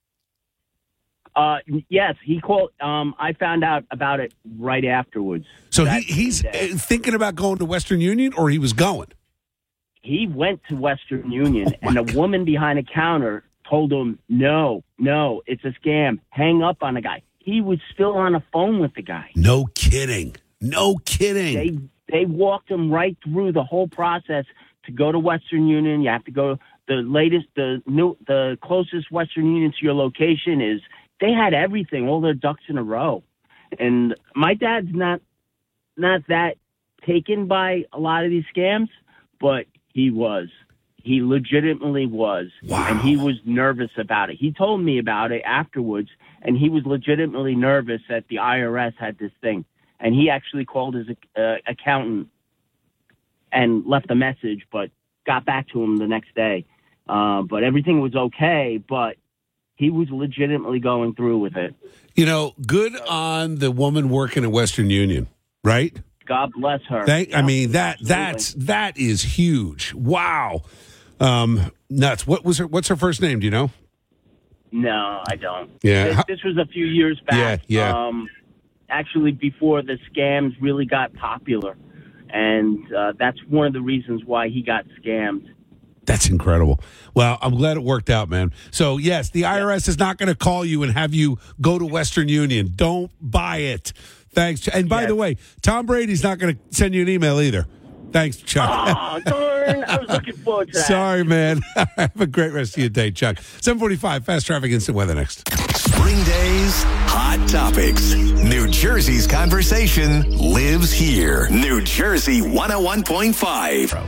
Yes, he called. I found out about it right afterwards. So he's thinking about going to Western Union, or he was going. He went to Western Union, and a woman behind the counter told him, no, it's a scam. Hang up on the guy. He was still on the phone with the guy. No kidding. They walked him right through the whole process to go to Western Union. You have to go the closest Western Union to your location is. They had everything, all their ducks in a row. And my dad's not that taken by a lot of these scams, but he was. He legitimately was. Wow. And he was nervous about it. He told me about it afterwards, and he was legitimately nervous that the IRS had this thing. And he actually called his accountant and left a message, but got back to him the next day. But everything was okay, but he was legitimately going through with it. You know, good on the woman working at Western Union, right? God bless her. I mean, that is huge. Wow. Nuts. What's her first name? Do you know? No, I don't. Yeah. This was a few years back. Yeah. Actually, before the scams really got popular. And that's one of the reasons why he got scammed. That's incredible. Well, I'm glad it worked out, man. So, yes, the IRS is not going to call you and have you go to Western Union. Don't buy it. Thanks. And by the way, Tom Brady's not going to send you an email either. Thanks, Chuck. Oh, darn. I was looking forward to that. Sorry, man. Have a great rest of your day, Chuck. 7:45, Fast Traffic, Instant Weather next. Spring Days, Hot Topics. New Jersey's conversation lives here. New Jersey 101.5.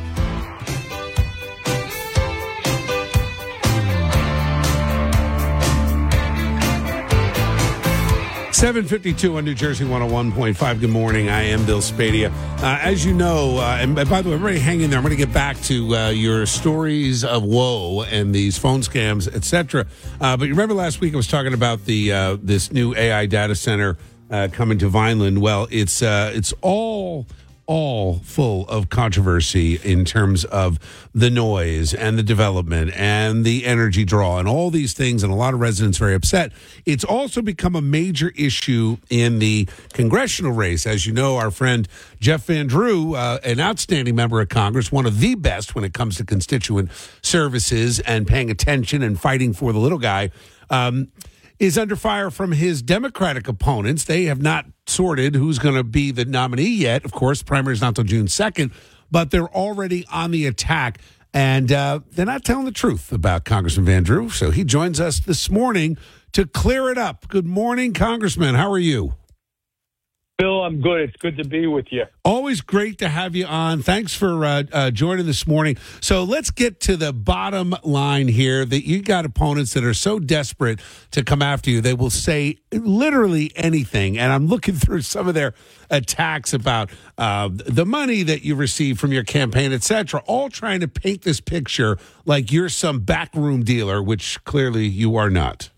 7:52 on New Jersey 101.5. Good morning. I am Bill Spadia. As you know, and by the way, everybody hang in there. I'm going to get back to your stories of woe and these phone scams, etc. But you remember last week I was talking about the this new AI data center coming to Vineland. Well, it's all full of controversy in terms of the noise and the development and the energy draw and all these things, and a lot of residents very upset. It's also become a major issue in the congressional race. As you know, our friend Jeff Van Drew, an outstanding member of Congress, one of the best when it comes to constituent services and paying attention and fighting for the little guy, is under fire from his Democratic opponents. They have not sorted who's going to be the nominee yet. Of course, the primary is not until June 2nd, but they're already on the attack, and they're not telling the truth about Congressman Van Drew. So he joins us this morning to clear it up. Good morning, Congressman. How are you? Bill, I'm good. It's good to be with you. Always great to have you on. Thanks for joining this morning. So let's get to the bottom line here, that you got opponents that are so desperate to come after you, they will say literally anything. And I'm looking through some of their attacks about the money that you receive from your campaign, et cetera, all trying to paint this picture like you're some backroom dealer, which clearly you are not.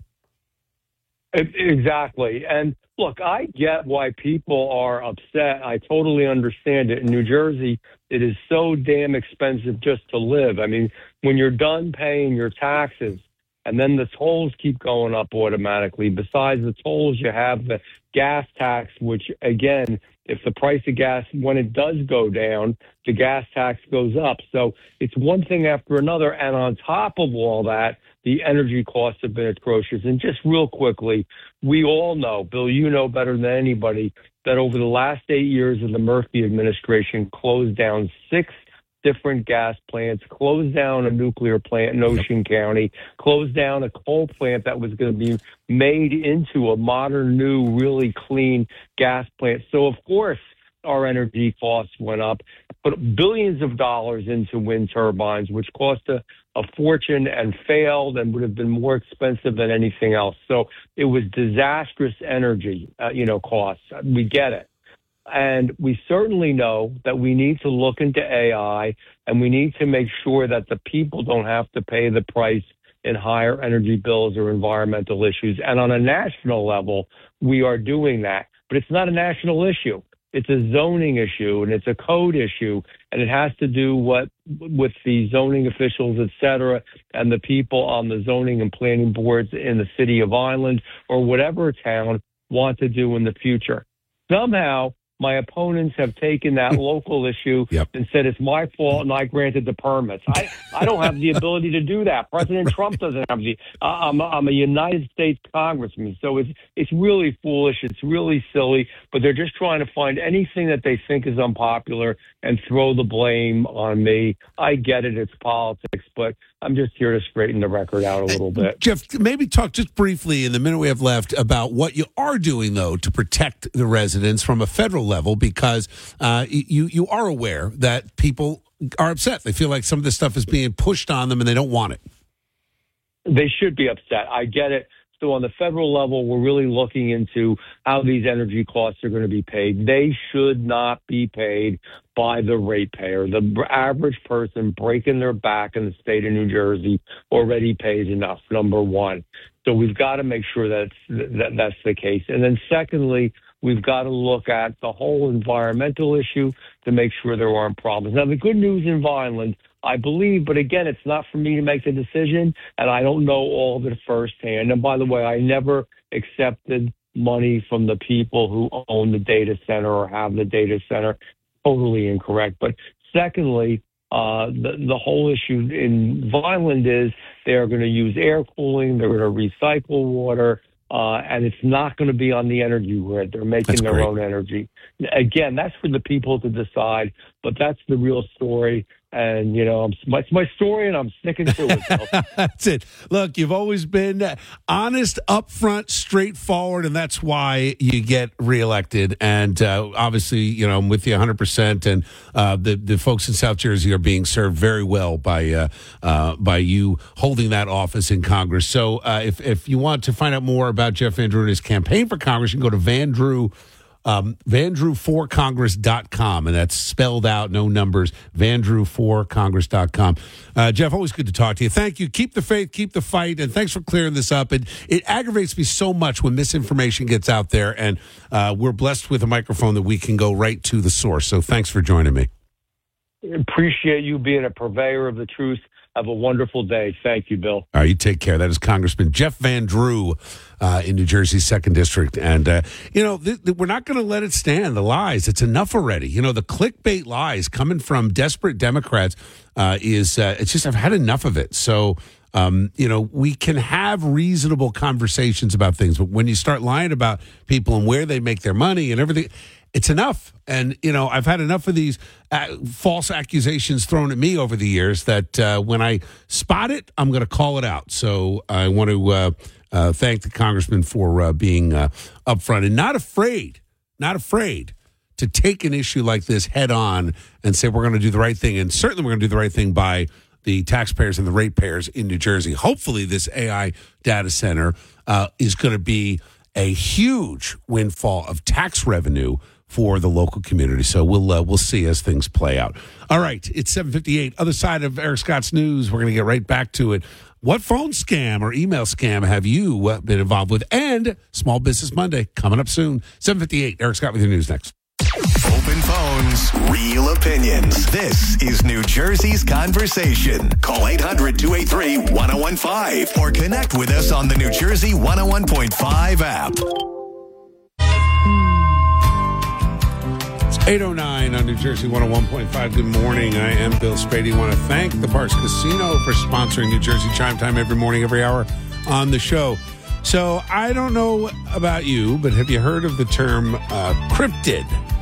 Exactly. And look, I get why people are upset. I totally understand it. In New Jersey, it is so damn expensive just to live. I mean, when you're done paying your taxes and then the tolls keep going up automatically, besides the tolls, you have the gas tax, which, again, if the price of gas, when it does go down, the gas tax goes up. So it's one thing after another. And on top of all that, the energy costs have been atrocious. And just real quickly, we all know, Bill, you know better than anybody, that over the last 8 years of the Murphy administration closed down 6 different gas plants, closed down a nuclear plant in Ocean County, closed down a coal plant that was going to be made into a modern, new, really clean gas plant. So, of course, our energy costs went up, put billions of dollars into wind turbines, which cost a fortune and failed and would have been more expensive than anything else. So it was disastrous energy, costs. We get it. And we certainly know that we need to look into AI, and we need to make sure that the people don't have to pay the price in higher energy bills or environmental issues. And on a national level, we are doing that. But it's not a national issue. It's a zoning issue, and it's a code issue, and it has to do with the zoning officials, et cetera, and the people on the zoning and planning boards in the city of Island or whatever town want to do in the future. Somehow, my opponents have taken that local issue and said it's my fault and I granted the permits. I don't have the ability to do that. President Trump doesn't have the. I'm a United States congressman, so it's really foolish. It's really silly. But they're just trying to find anything that they think is unpopular and throw the blame on me. I get it. It's politics, but I'm just here to straighten the record out a little bit. Jeff, maybe talk just briefly in the minute we have left about what you are doing, though, to protect the residents from a federal level, because you are aware that people are upset. They feel like some of this stuff is being pushed on them and they don't want it. They should be upset. I get it. So on the federal level, we're really looking into how these energy costs are going to be paid. They should not be paid by the ratepayer. The average person breaking their back in the state of New Jersey already pays enough, number one. So we've got to make sure that's the case. And then secondly, we've got to look at the whole environmental issue to make sure there aren't problems. Now, the good news in Vineland, I believe, but again, it's not for me to make the decision, and I don't know all of it firsthand. And by the way, I never accepted money from the people who own the data center or have the data center. Totally incorrect. But secondly, the whole issue in Vineland is they're going to use air cooling, they're going to recycle water, and it's not going to be on the energy grid. They're making their own energy. Again, that's for the people to decide, but that's the real story. And, it's my story, and I'm sticking to it. That's it. Look, you've always been honest, upfront, straightforward, and that's why you get reelected. And obviously, I'm with you 100%. And the folks in South Jersey are being served very well by you holding that office in Congress. So if you want to find out more about Jeff Van Drew and his campaign for Congress, you can go to VanDrewForCongress.com, and that's spelled out, no numbers, VanDrewForCongress.com. Jeff, always good to talk to you. Thank you. Keep the faith, keep the fight, and thanks for clearing this up. It aggravates me so much when misinformation gets out there, and we're blessed with a microphone that we can go right to the source. So thanks for joining me. Appreciate you being a purveyor of the truth. Have a wonderful day. Thank you, Bill. All right, you take care. That is Congressman Jeff Van Drew in New Jersey's 2nd District. And, we're not going to let it stand, the lies. It's enough already. The clickbait lies coming from desperate Democrats it's just, I've had enough of it. So, we can have reasonable conversations about things. But when you start lying about people and where they make their money and everything, it's enough. And, I've had enough of these false accusations thrown at me over the years that when I spot it, I'm going to call it out. So I want to thank the congressman for being upfront and not afraid to take an issue like this head on and say we're going to do the right thing, and certainly we're going to do the right thing by the taxpayers and the ratepayers in New Jersey. Hopefully this AI data center is going to be a huge windfall of tax revenue for the local community. So we'll see as things play out. All right, it's 7:58. Other side of Eric Scott's news. We're going to get right back to it. What phone scam or email scam have you been involved with? And Small Business Monday coming up soon. 7:58. Eric Scott with your news next. Open phones, real opinions. This is New Jersey's Conversation. Call 800-283-1015 or connect with us on the New Jersey 101.5 app. 8:09 on New Jersey 101.5. Good morning. I am Bill Spady. I want to thank the Parks Casino for sponsoring New Jersey Chime Time every morning, every hour on the show. So I don't know about you, but have you heard of the term cryptid?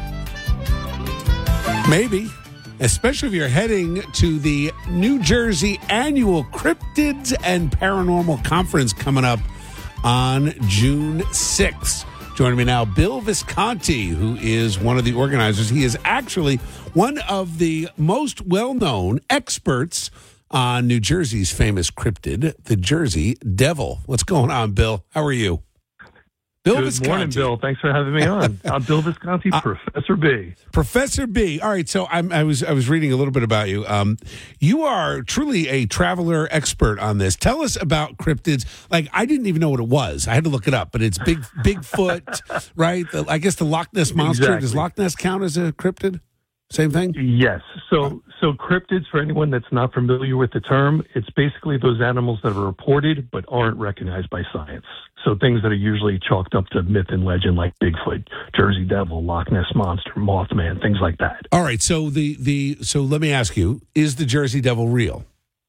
Maybe, especially if you're heading to the New Jersey annual Cryptids and Paranormal Conference coming up on June 6th. Joining me now, Bill Visconti, who is one of the organizers. He is actually one of the most well-known experts on New Jersey's famous cryptid, the Jersey Devil. What's going on, Bill? How are you? Bill Good morning, Bill. Thanks for having me on. I'm Bill Visconti, Professor B. Professor B. All right, so I was reading a little bit about you. You are truly a traveler expert on this. Tell us about cryptids. Like, I didn't even know what it was. I had to look it up, but it's Bigfoot, right? I guess the Loch Ness Monster. Exactly. Does Loch Ness count as a cryptid? Same thing? Yes. So cryptids, for anyone that's not familiar with the term, it's basically those animals that are reported but aren't recognized by science. So things that are usually chalked up to myth and legend, like Bigfoot, Jersey Devil, Loch Ness Monster, Mothman, things like that. All right. So so let me ask you: is the Jersey Devil real?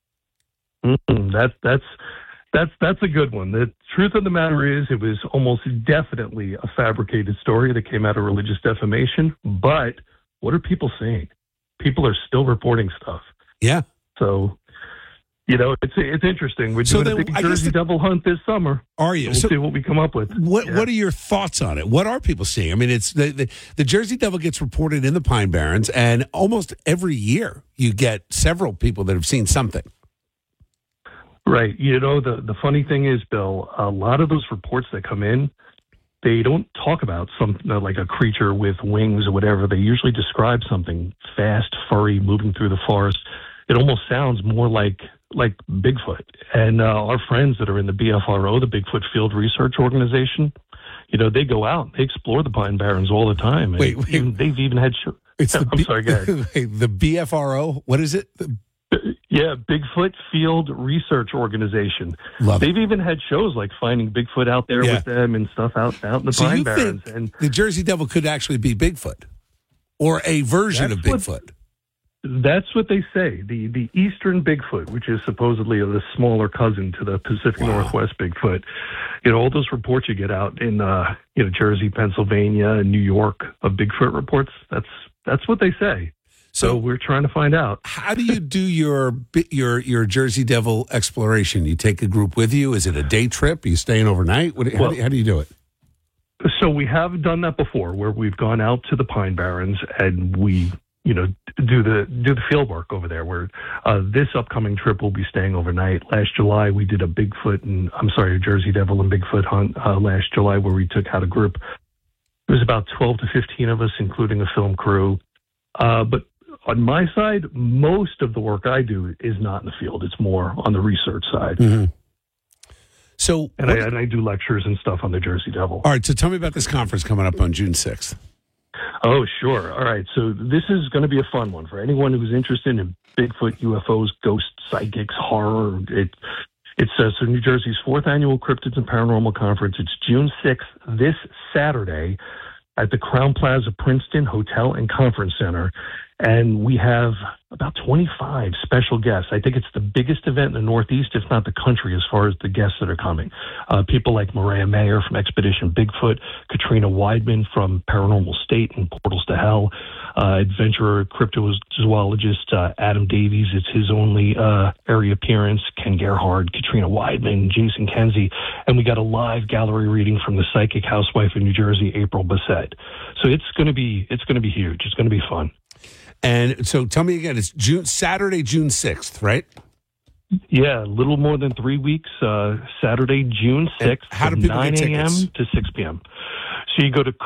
That's a good one. The truth of the matter is, it was almost definitely a fabricated story that came out of religious defamation. But what are people saying? People are still reporting stuff. Yeah. So, it's interesting. We're doing a big Jersey Devil hunt this summer. Are you? So we'll see what we come up with. What are your thoughts on it? What are people seeing? I mean, it's the Jersey Devil gets reported in the Pine Barrens, and almost every year you get several people that have seen something. Right. The funny thing is, Bill, a lot of those reports that come in, they don't talk about something like a creature with wings or whatever. They usually describe something fast, furry, moving through the forest. It almost sounds more like Bigfoot. And our friends that are in the BFRO, the Bigfoot Field Research Organization, they go out, they explore the Pine Barrens all the time. And wait. They've even had I'm sorry, go ahead. The BFRO, what is it? Yeah, Bigfoot Field Research Organization. They've even had shows like Finding Bigfoot out there with them and stuff out in the Pine Barrens. And the Jersey Devil could actually be Bigfoot or a version of Bigfoot. That's what they say. The Eastern Bigfoot, which is supposedly the smaller cousin to the Pacific Northwest Bigfoot. All those reports you get out in Jersey, Pennsylvania, and New York of Bigfoot reports. That's what they say. So we're trying to find out. How do you do your Jersey Devil exploration? You take a group with you? Is it a day trip? Are you staying overnight? How do you do it? So we have done that before, where we've gone out to the Pine Barrens and we, do the field work over there. Where this upcoming trip we'll be staying overnight. Last July we did a Jersey Devil and Bigfoot hunt last July, where we took out a group. It was about 12 to 15 of us, including a film crew. But on my side, most of the work I do is not in the field. It's more on the research side. Mm-hmm. So, I do lectures and stuff on the Jersey Devil. All right, so tell me about this conference coming up on June 6th. Oh, sure. All right, so this is going to be a fun one for anyone who's interested in Bigfoot, UFOs, ghosts, psychics, horror. It's New Jersey's 4th annual Cryptids and Paranormal Conference. It's June 6th, this Saturday, at the Crowne Plaza Princeton Hotel and Conference Center. And we have about 25 special guests. I think it's the biggest event in the Northeast, if not the country, as far as the guests that are coming. People like Maria Mayer from Expedition Bigfoot, Katrina Weidman from Paranormal State and Portals to Hell, adventurer cryptozoologist Adam Davies. It's his only area appearance. Ken Gerhard, Katrina Weidman, Jason Kenzie, and we got a live gallery reading from the psychic housewife in New Jersey, April Bassett. So it's going to be huge. It's going to be fun. And so tell me again, it's Saturday, June 6th, right? Yeah, a little more than 3 weeks. Saturday, June 6th, how do from people 9 get a.m. tickets? to 6 p.m. So you go to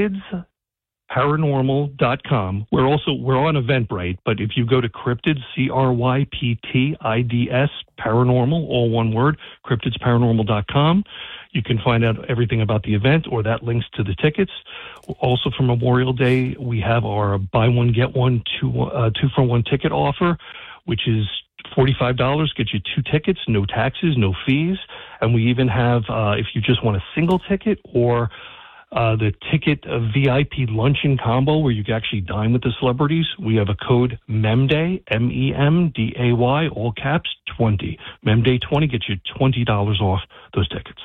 cryptidsparanormal.com. We're on Eventbrite, but if you go to cryptids, CRYPTIDS, paranormal, all one word, cryptidsparanormal.com, you can find out everything about the event, or that links to the tickets. Also, for Memorial Day, we have our buy one, get one, two for one ticket offer, which is $45, get you 2 tickets, no taxes, no fees. And we even have, if you just want a single ticket, or the ticket VIP luncheon combo where you can actually dine with the celebrities, we have a code MEMDAY, MEMDAY, all caps, 20. MEMDAY 20 gets you $20 off those tickets.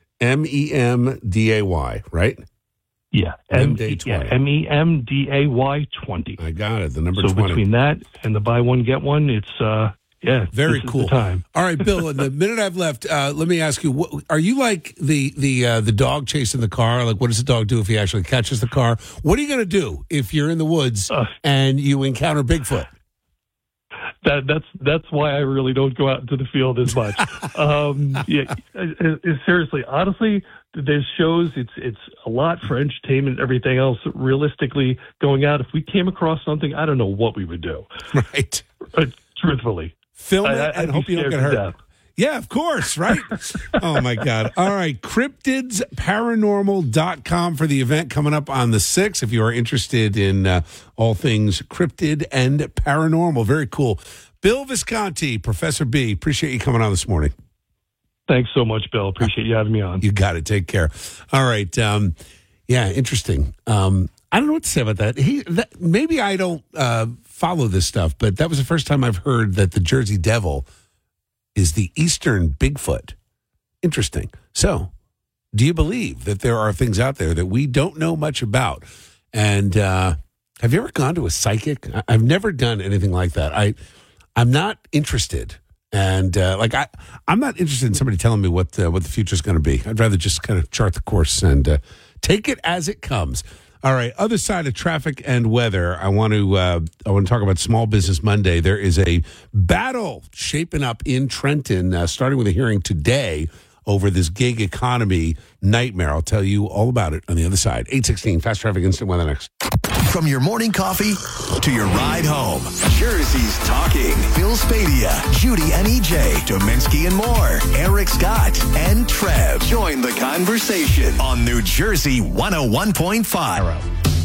MEMDAY, right? Yeah. MEMDAY 20. Yeah, MEMDAY 20. I got it, the number so 20. Between that and the buy one, get one, it's, very this cool. is the time. All right, Bill, in the minute I've left, let me ask you, are you like the dog chasing the car? Like, what does the dog do if he actually catches the car? What are you going to do if you're in the woods and you encounter Bigfoot? That's why I really don't go out into the field as much. Seriously, honestly, there's shows. It's a lot for entertainment and everything else. Realistically, going out, if we came across something, I don't know what we would do. Right. Truthfully. Film it and hope you don't get hurt. Death. Yeah, of course, right? Oh, my God. All right, cryptidsparanormal.com for the event coming up on the 6th, if you are interested in all things cryptid and paranormal. Very cool. Bill Visconti, Professor B, appreciate you coming on this morning. Thanks so much, Bill. Appreciate you having me on. You got it. Take care. All right. Yeah, interesting. I don't know what to say about that. Maybe I don't follow this stuff, but that was the first time I've heard that the Jersey Devil is the Eastern Bigfoot. Interesting. So, do you believe that there are things out there that we don't know much about? And have you ever gone to a psychic? I've never done anything like that. I'm not interested. And I'm not interested in somebody telling me what the future is going to be. I'd rather just kind of chart the course and take it as it comes. All right, other side of traffic and weather, I want to talk about Small Business Monday. There is a battle shaping up in Trenton, starting with a hearing today over this gig economy nightmare. I'll tell you all about it on the other side. 8:16, Fast Traffic Instant Weather next. From your morning coffee to your ride home, Jersey's talking. Bill Spadia, Judy and EJ, Dominski and more, Eric Scott and Trev. Join the conversation on New Jersey 101.5.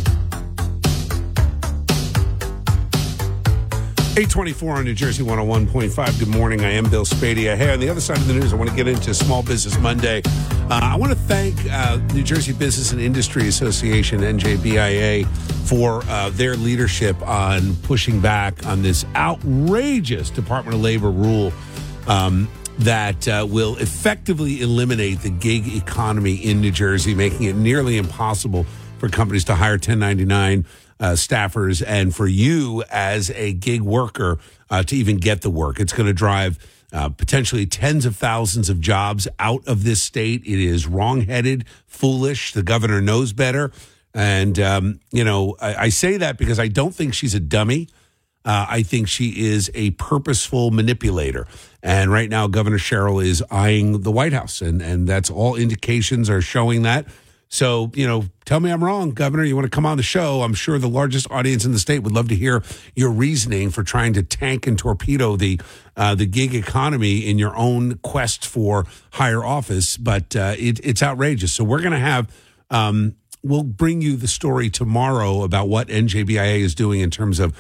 8:24 on New Jersey 101.5. Good morning. I am Bill Spadia. Hey, on the other side of the news, I want to get into Small Business Monday. I want to thank New Jersey Business and Industry Association, NJBIA, for their leadership on pushing back on this outrageous Department of Labor rule that will effectively eliminate the gig economy in New Jersey, making it nearly impossible for companies to hire 1099 staffers, and for you as a gig worker to even get the work. It's going to drive potentially tens of thousands of jobs out of this state. It is wrongheaded, foolish. The governor knows better. And, I say that because I don't think she's a dummy. I think she is a purposeful manipulator. And right now, Governor Sherrill is eyeing the White House, and that's all indications are showing that. So, tell me I'm wrong, Governor. You want to come on the show? I'm sure the largest audience in the state would love to hear your reasoning for trying to tank and torpedo the gig economy in your own quest for higher office. But it's outrageous. So we're going to have we'll bring you the story tomorrow about what NJBIA is doing in terms of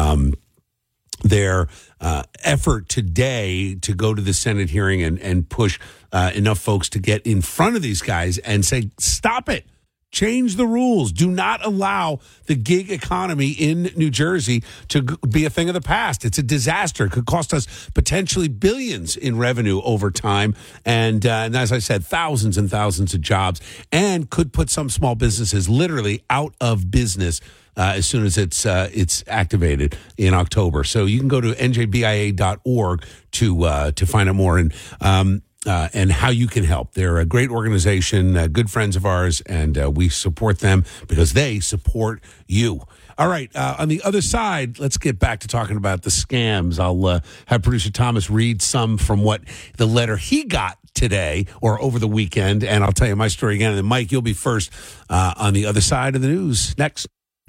their effort today to go to the Senate hearing and push enough folks to get in front of these guys and say, stop it. Change the rules. Do not allow the gig economy in New Jersey to be a thing of the past. It's a disaster. It could cost us potentially billions in revenue over time. And as I said, thousands and thousands of jobs, and could put some small businesses literally out of business as soon as it's activated in October. So you can go to njbia.org to find out more and how you can help. They're a great organization, good friends of ours, and we support them because they support you. All right, on the other side, let's get back to talking about the scams. I'll have producer Thomas read some from what the letter he got today or over the weekend, and I'll tell you my story again. And then, Mike, you'll be first on the other side of the news. Next.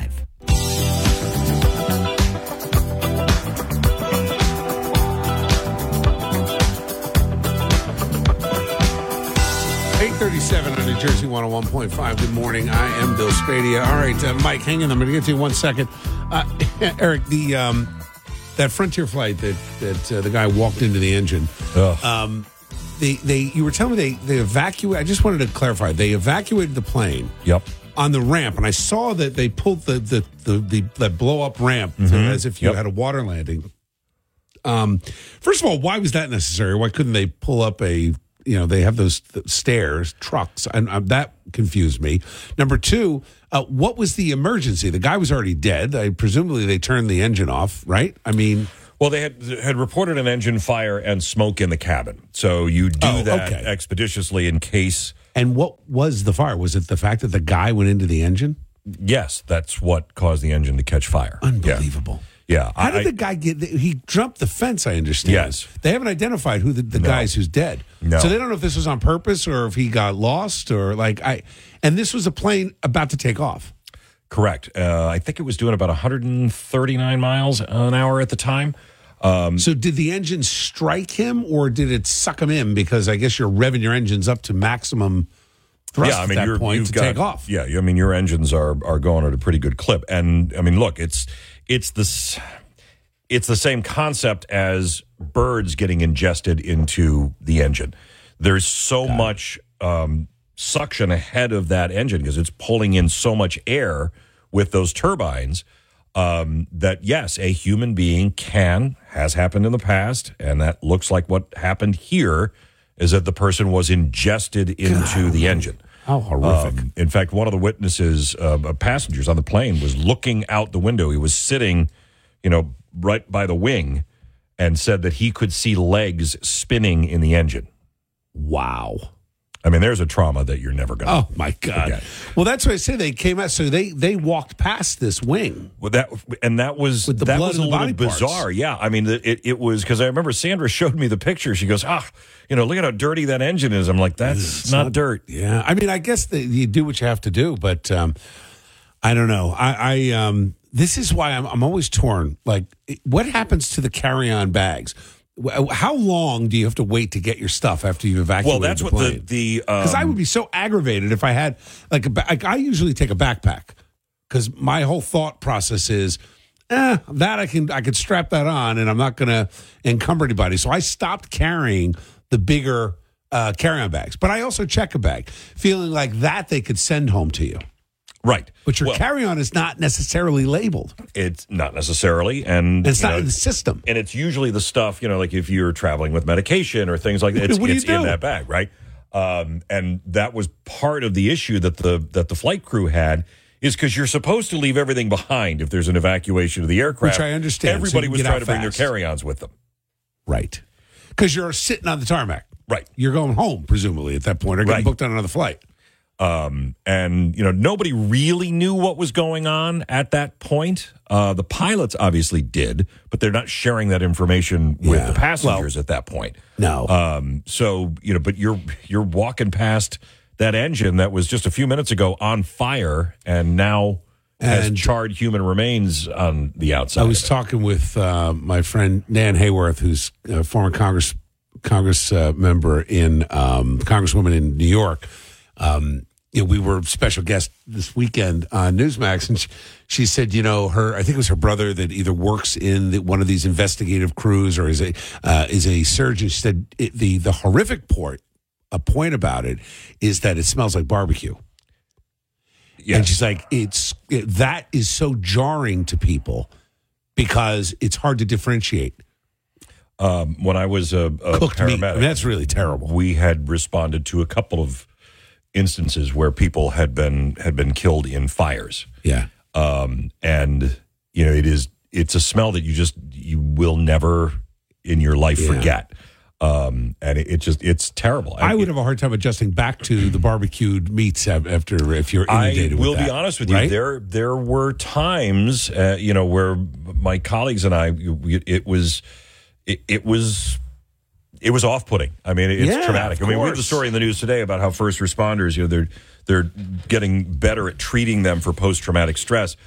8:37 on New Jersey 101.5. Good morning. I am Bill Spadia. All right, Mike, hang in. I'm going to get to you in 1 second. Eric, that Frontier flight that the guy walked into the engine. You were telling me they evacuated. I just wanted to clarify. They evacuated the plane. Yep. On the ramp, and I saw that they pulled the blow up ramp as if you had a water landing. First of all, why was that necessary? Why couldn't they pull up they have those stairs, trucks, and that confused me. Number two, what was the emergency? The guy was already dead. Presumably they turned the engine off, right? I mean, well, they had reported an engine fire and smoke in the cabin, so you do that expeditiously in case. And what was the fire? Was it the fact that the guy went into the engine? Yes, that's what caused the engine to catch fire. Unbelievable. Yeah. How did the guy get? He jumped the fence, I understand. Yes. They haven't identified who the guys who's dead. No. So they don't know if this was on purpose or if he got lost or and this was a plane about to take off. Correct. I think it was doing about 139 miles an hour at the time. So did the engine strike him or did it suck him in? Because I guess you're revving your engines up to maximum thrust at that point to take off. Yeah, I mean, your engines are going at a pretty good clip. And, I mean, look, it's the same concept as birds getting ingested into the engine. There's so much suction ahead of that engine because it's pulling in so much air with those turbines that, yes, a human being has happened in the past, and that looks like what happened here is that the person was ingested into the engine. How horrific. In fact, one of the witnesses, passengers on the plane, was looking out the window. He was sitting, right by the wing and said that he could see legs spinning in the engine. Wow. I mean, there's a trauma that you're never going to. Oh my God! Forget. Well, that's what I say. They came out, so they walked past this wing. Well, that was with the blood was a in the little body bizarre. Parts. Yeah, I mean, it was because I remember Sandra showed me the picture. She goes, look at how dirty that engine is. I'm like, that's not dirt. Yeah, I mean, I guess you do what you have to do, but I don't know. I this is why I'm always torn. Like, what happens to the carry-on bags? How long do you have to wait to get your stuff after you evacuate? Well, that's the what plane? Because I would be so aggravated if I had I usually take a backpack because my whole thought process is that I could strap that on and I'm not going to encumber anybody. So I stopped carrying the bigger carry-on bags, but I also check a bag, feeling like that they could send home to you. Right. But your carry-on is not necessarily labeled. It's not necessarily. And it's not in the system. And it's usually the stuff, like if you're traveling with medication or things like that, it's in that bag, right? And that was part of the issue that the flight crew had is because you're supposed to leave everything behind if there's an evacuation of the aircraft. Which I understand. Everybody was trying to bring their carry-ons with them. Right. Because you're sitting on the tarmac. Right. You're going home, presumably, at that point, or getting booked on another flight. And nobody really knew what was going on at that point. The pilots obviously did, but they're not sharing that information with the passengers at that point. No. So, but you're walking past that engine that was just a few minutes ago on fire and now has charred human remains on the outside. I was talking with my friend Dan Hayworth, who's a former Congress member Congresswoman in New York. We were special guests this weekend on Newsmax, and she said, I think it was her brother that either works in one of these investigative crews or is a surgeon. She said the horrific point about it is that it smells like barbecue. And she's like, that is so jarring to people because it's hard to differentiate. When I was a paramedic, that's really terrible. We had responded to a couple of instances where people had been killed in fires. Yeah. And it's a smell that you will never in your life forget. And it's terrible. I would have a hard time adjusting back to the barbecued meats after if you're inundated with that. I will be honest with you. Right? There were times, where my colleagues and I, it was off-putting. I mean, it's traumatic. I mean, we have the story in the news today about how first responders, they're getting better at treating them for post-traumatic stress.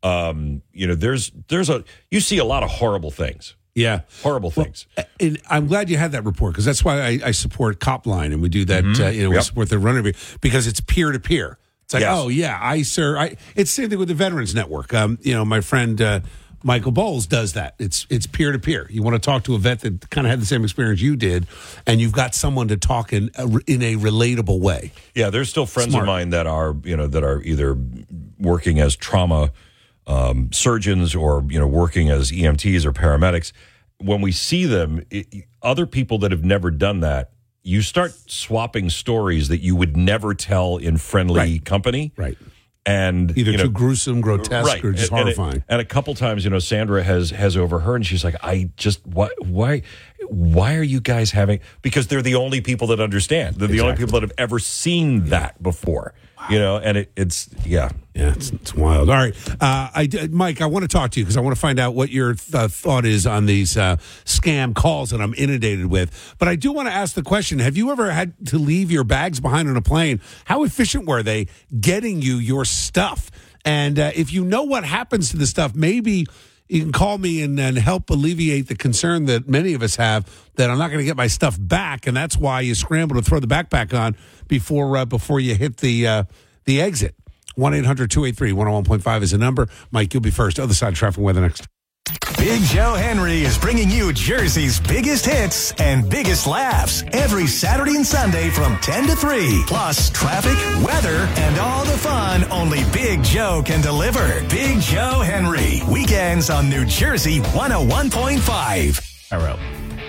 You see a lot of horrible things. Yeah. Horrible things. And I'm glad you had that report because that's why I support Copline and we do that, we support the runner because it's peer-to-peer. It's like, it's the same thing with the Veterans Network. My friend Michael Bowles does that. It's peer-to-peer. You want to talk to a vet that kind of had the same experience you did, and you've got someone to talk in a relatable way. Yeah, there's still friends of mine that are either working as trauma surgeons or working as EMTs or paramedics. When we see them, other people that have never done that, you start swapping stories that you would never tell in friendly company. Right. And either too gruesome, grotesque, or just horrifying. And a couple times, Sandra has overheard, and she's like, why are you guys having? Because they're the only people that understand. They're the only people that have ever seen that before. Wow. And it's wild. All right, Mike, I want to talk to you because I want to find out what your thought is on these scam calls that I'm inundated with. But I do want to ask the question: have you ever had to leave your bags behind on a plane? How efficient were they getting you your stuff? And if you know what happens to the stuff, maybe you can call me and help alleviate the concern that many of us have that I'm not going to get my stuff back, and that's why you scramble to throw the backpack on before you hit the exit. 1-800-283-101.5 is the number. Mike, you'll be first. Other side traffic weather next. Big Joe Henry is bringing you Jersey's biggest hits and biggest laughs every Saturday and Sunday from 10 to 3. Plus traffic, weather, and all the fun only Big Joe can deliver. Big Joe Henry. Weekends on New Jersey 101.5. All right.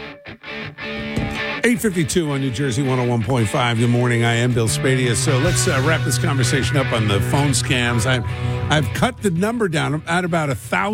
8:52 on New Jersey 101.5. Good morning. I am Bill Spadea. So let's wrap this conversation up on the phone scams. I've cut the number down at about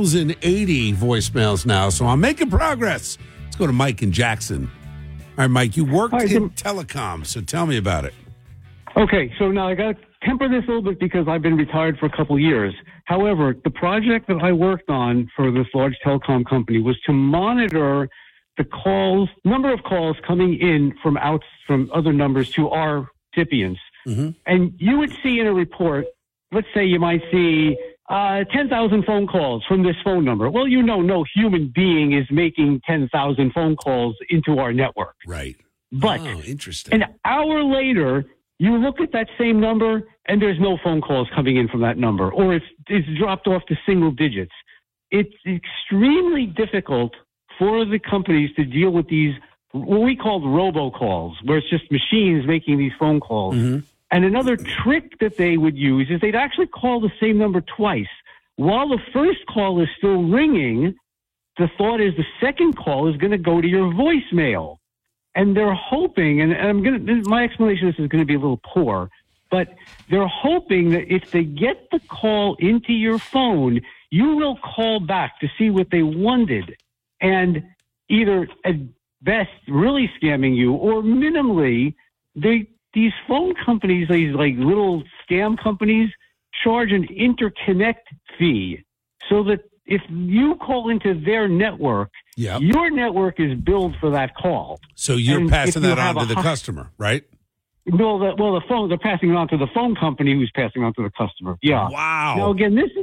1,080 voicemails now, so I'm making progress. Let's go to Mike in Jackson. All right, Mike, you worked in telecom, so tell me about it. Okay, so now I got to temper this a little bit because I've been retired for a couple of years. However, the project that I worked on for this large telecom company was to monitor the number of calls coming in from other numbers to our recipients. Mm-hmm. And you would see in a report, let's say you might see 10,000 phone calls from this phone number. Well, no human being is making 10,000 phone calls into our network. Right. But interesting. An hour later, you look at that same number and there's no phone calls coming in from that number, or it's dropped off to single digits. It's extremely difficult for the companies to deal with these, what we call robocalls, where it's just machines making these phone calls. Mm-hmm. And another trick that they would use is they'd actually call the same number twice. While the first call is still ringing, the thought is the second call is going to go to your voicemail. And they're hoping, and my explanation of this is going to be a little poor, but they're hoping that if they get the call into your phone, you will call back to see what they wanted. And either at best really scamming you, or minimally, these phone companies, these like little scam companies, charge an interconnect fee, so that if you call into their network, your network is billed for that call. So you're passing that on to the customer, right? No, they're passing it on to the phone company, who's passing it on to the customer. Yeah. Wow. Now again, this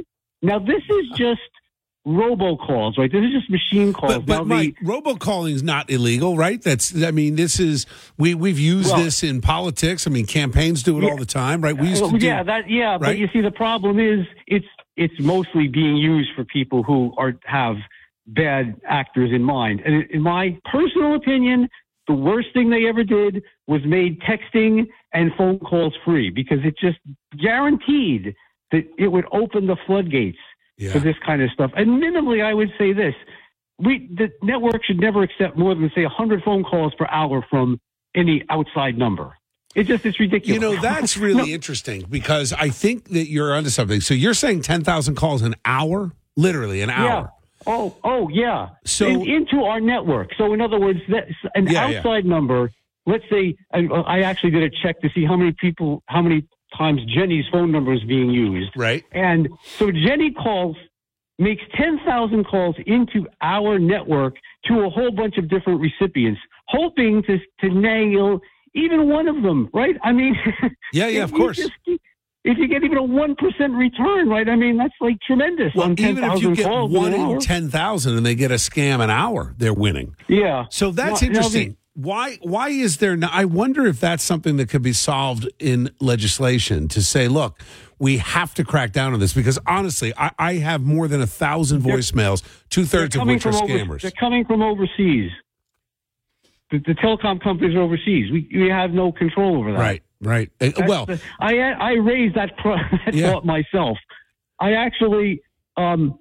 is just robocalls, right? This is just machine calls. But Mike, robocalling is not illegal, right? This is we've used this in politics. I mean, campaigns do it all the time, right? We used to right? But you see, the problem is it's mostly being used for people who have bad actors in mind. And in my personal opinion, the worst thing they ever did was made texting and phone calls free, because it just guaranteed that it would open the floodgates for this kind of stuff. And minimally, I would say this. The network should never accept more than, say, 100 phone calls per hour from any outside number. It's ridiculous. That's really interesting because I think that you're onto something. So you're saying 10,000 calls an hour? Literally an hour. Oh, yeah. So into our network. So in other words, that's an outside number. Let's say I actually did a check to see how many times Jenny's phone number is being used. Right. And so Jenny makes 10,000 calls into our network to a whole bunch of different recipients, hoping to nail even one of them, right? I mean, of course. If you get even a 1% return, right? I mean, that's like tremendous. Well, on even if you get calls 1 in 10,000 and they get a scam an hour, they're winning. Yeah. So that's interesting. Why is there not? I wonder if that's something that could be solved in legislation to say, look, we have to crack down on this because honestly, I have more than 1,000 voicemails, 2/3 of which are scammers. They're coming from overseas. The telecom companies are overseas. We have no control over that. Right. I raised that thought myself. I actually, now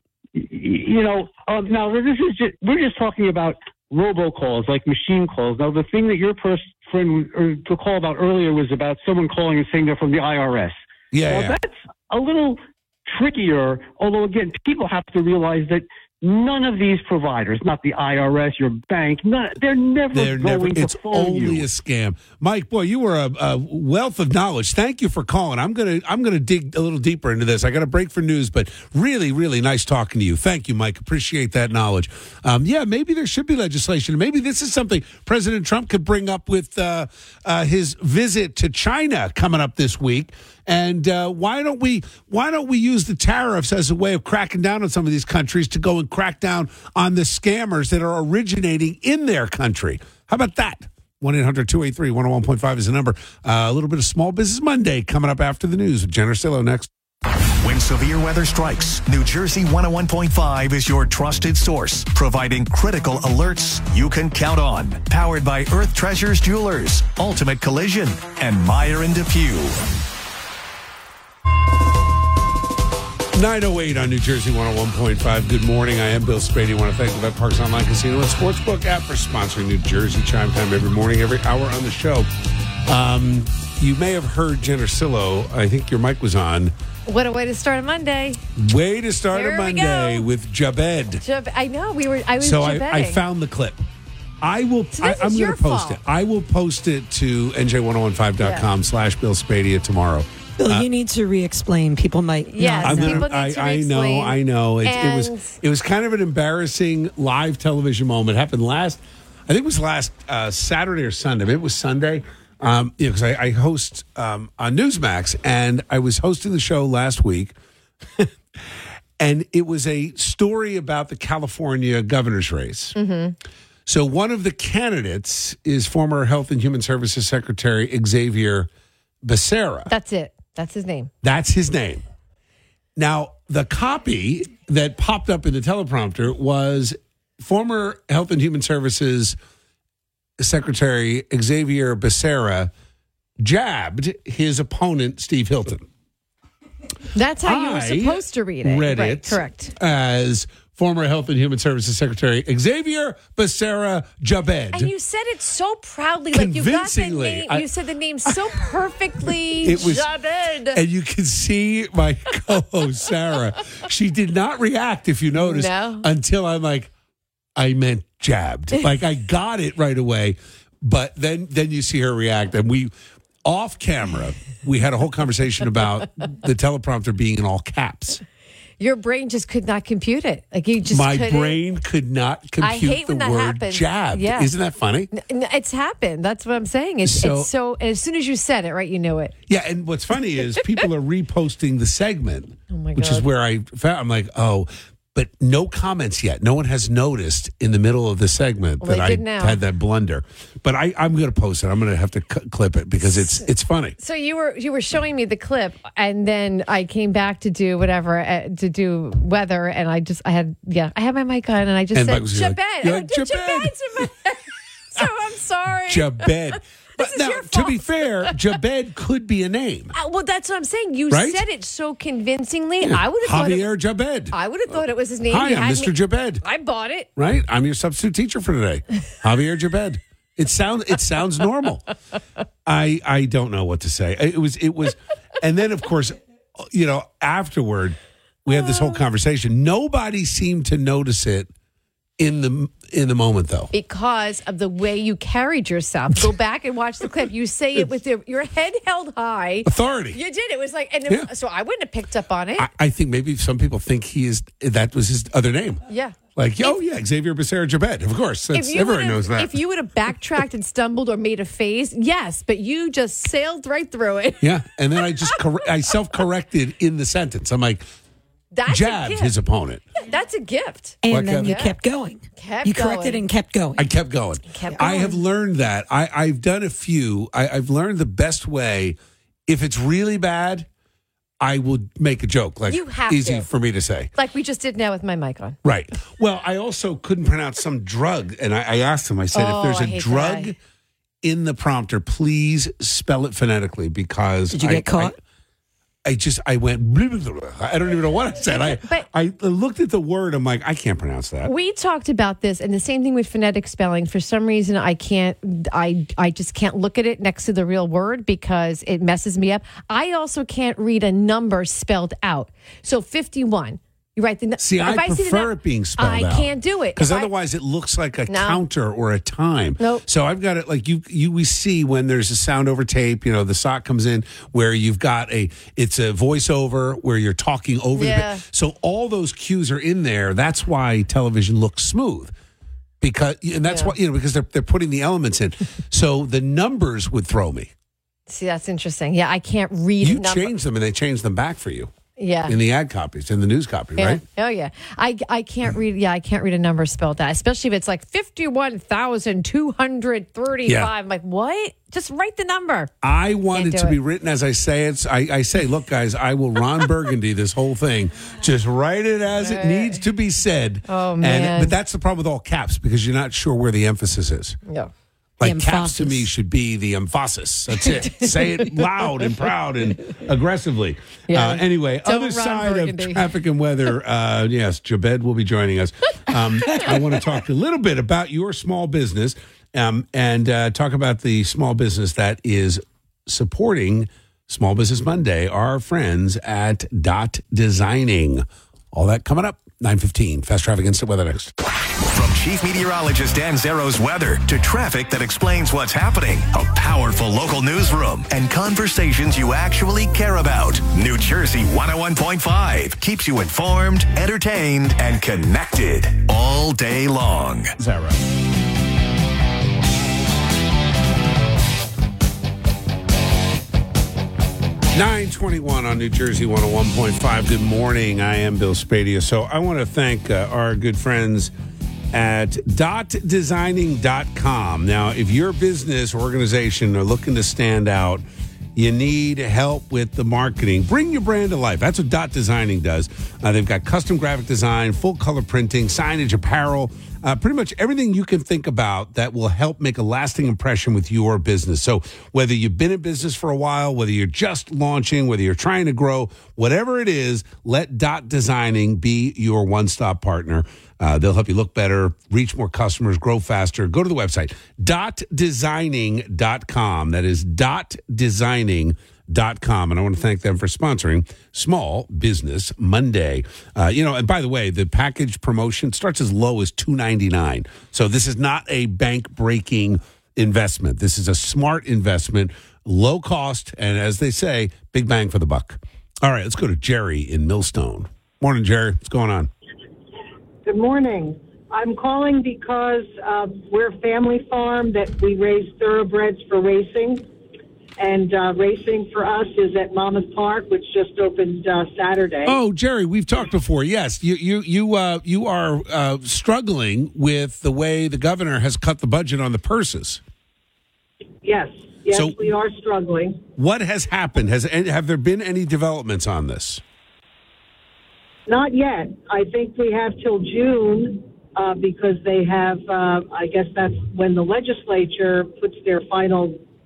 this is we're just talking about robocalls, like machine calls. Now, the thing that your friend to call about earlier was about someone calling and saying they're from the IRS. That's a little trickier, although, again, people have to realize that none of these providers, not the IRS, your bank, they're never going to It's phone only you. a scam. Mike, boy, you were a wealth of knowledge. Thank you for calling. I'm gonna dig a little deeper into this. I got a break for news, but really, really nice talking to you. Thank you, Mike. Appreciate that knowledge. Maybe there should be legislation. Maybe this is something President Trump could bring up with his visit to China coming up this week. And why don't we use the tariffs as a way of cracking down on some of these countries to go and crack down on the scammers that are originating in their country? How about that? 1-800-283-101.5 is the number. A little bit of Small Business Monday coming up after the news with Jen Ursillo next. When severe weather strikes, New Jersey 101.5 is your trusted source, providing critical alerts you can count on. Powered by Earth Treasures Jewelers, Ultimate Collision, and Meyer and DePuy. 9:08 on New Jersey 101.5. Good morning. I am Bill Spady. I want to thank the Vet Parks Online Casino and Sportsbook app for sponsoring New Jersey Chime Time every morning, every hour on the show. You may have heard Jen Ursillo. I think your mic was on. What a way to start a Monday. Way to start a Monday with Jabed. I know. I was So I found the clip. I'm going to post it. I will post it to NJ1015.com/Bill Spadia tomorrow. Bill, you need to re-explain. People might. Yes, people need to re-explain. I know. It was kind of an embarrassing live television moment. It happened last Saturday or Sunday. Maybe it was Sunday. Because I host on Newsmax, and I was hosting the show last week, and it was a story about the California governor's race. Mm-hmm. So one of the candidates is former Health and Human Services Secretary Xavier Becerra. That's it. That's his name. That's his name. Now, the copy that popped up in the teleprompter was former Health and Human Services Secretary Xavier Becerra jabbed his opponent, Steve Hilton. That's how you were supposed to read it. Read it correct. As former Health and Human Services Secretary Xavier Becerra Jabed. And you said it so proudly, like you got the name. You said the name so perfectly. It was Jabed. And you can see my co-host Sarah. She did not react, if you noticed, until I'm like, I meant jabbed. Like I got it right away, but then you see her react, and we off camera we had a whole conversation about the teleprompter being in all caps. Your brain just could not compute it. Like you just brain could not compute the word jabbed. Yeah. Isn't that funny? It's happened. That's what I'm saying. It's so. And as soon as you said it, right, you knew it. Yeah, and what's funny is people are reposting the segment, which God. is where I found. I'm like, but no comments yet. No one has noticed in the middle of the segment that I had that blunder. But I'm going to post it. I'm going to have to clip it because it's funny. So you were showing me the clip, and then I came back to do whatever to do weather, and I had my mic on, and I just said Jabed. Jabed. So I'm sorry, Jabed. This is your fault. To be fair, Jabed could be a name. Well, that's what I'm saying. You Right? said it so convincingly. Yeah. I would have thought Javier Jabed. I would have thought it was his name. Hi, You I'm had Mr. me- Jabed. I bought it. Right? I'm your substitute teacher for today. Javier Jabed. It sounds normal. I don't know what to say. It was and then of course, afterward we had this whole conversation. Nobody seemed to notice it in the moment though. Because of the way you carried yourself. Go back and watch the clip. You say it with your head held high. Authority. You did. It was like, Yeah. so I wouldn't have picked up on it. I think maybe some people think that was his other name. Yeah. Like, Xavier Becerra Jabed. Of course. Everyone knows that. If you would have backtracked and stumbled or made a face, yes, but you just sailed right through it. Yeah. And then I self-corrected in the sentence. I'm like, That's jabbed his opponent. Yeah, that's a gift. And then you kept going. You corrected and kept going. I kept going. I have learned that. I've done a few. I've learned the best way. If it's really bad, I will make a joke. Like, You have easy to. for me to say. Like we just did now with my mic on. Right. Well, I also couldn't pronounce some drug. And I asked him, I said, if there's I a hate drug that. in the prompter, please spell it phonetically because Did you get caught? I went, blah, blah, blah. I don't even know what I said. I looked at the word. I'm like, I can't pronounce that. We talked about this, and the same thing with phonetic spelling. For some reason, I just can't look at it next to the real word because it messes me up. I also can't read a number spelled out. So 51. You write the See, I prefer it being spelled out. I can't do it because If I- otherwise it looks like a No. counter or a time. Nope. So I've got it like we see when there's a sound over tape. The sock comes in where you've got it's a voiceover where you're talking over Yeah. so all those cues are in there. That's why television looks smooth. Because because they're putting the elements in. So the numbers would throw me. See, that's interesting. Yeah, I can't read You a number. change them and they change them back for you. Yeah. In the ad copies, in the news copy, Yeah. right? Oh yeah. I can't read. Yeah, I can't read a number spelled out, especially if it's like 51,235. Yeah. I'm like, what? Just write the number. I want Can't it do to be it. written as I say it. I say, look, guys, I will Ron Burgundy this whole thing. Just write it as it needs to be said. Oh, man. But that's the problem with all caps because you're not sure where the emphasis is. Yeah. Like caps to me should be the emphasis. That's it. Say it loud and proud and aggressively. Yeah. Anyway, Don't other Ron side Burgundy. of traffic and weather. Yes, Jabed will be joining us. I want to talk a little bit about your small business and talk about the small business that is supporting Small Business Monday, our friends at Dot Designing. All that coming up, 9:15. Fast Traffic Instant Weather next. From Chief Meteorologist Dan Zero's weather to traffic that explains what's happening, a powerful local newsroom, and conversations you actually care about. New Jersey 101.5 keeps you informed, entertained, and connected all day long. Zero. $9:21 on New Jersey 101.5. Good morning. I am Bill Spadia. So I want to thank our good friends at dotdesigning.com. Now, if your business or organization are looking to stand out, you need help with the marketing. Bring your brand to life. That's what Dot Designing does. They've got custom graphic design, full color printing, signage, apparel, pretty much everything you can think about that will help make a lasting impression with your business. So whether you've been in business for a while, whether you're just launching, whether you're trying to grow, whatever it is, let Dot Designing be your one-stop partner. They'll help you look better, reach more customers, grow faster. Go to the website, dotdesigning.com. That is dotdesigning.com. And I want to thank them for sponsoring Small Business Monday. And by the way, the package promotion starts as low as $2.99. So this is not a bank-breaking investment. This is a smart investment, low cost, and as they say, big bang for the buck. All right, let's go to Jerry in Millstone. Morning, Jerry. What's going on? Good morning. I'm calling because we're a family farm that we raise thoroughbreds for racing. And racing for us is at Monmouth Park, which just opened Saturday. Oh, Jerry, we've talked before. Yes, you are struggling with the way the governor has cut the budget on the purses. Yes, So- we are struggling. What has happened? Have there been any developments on this? Not yet. I think we have till June because they have, I guess that's when the legislature puts their final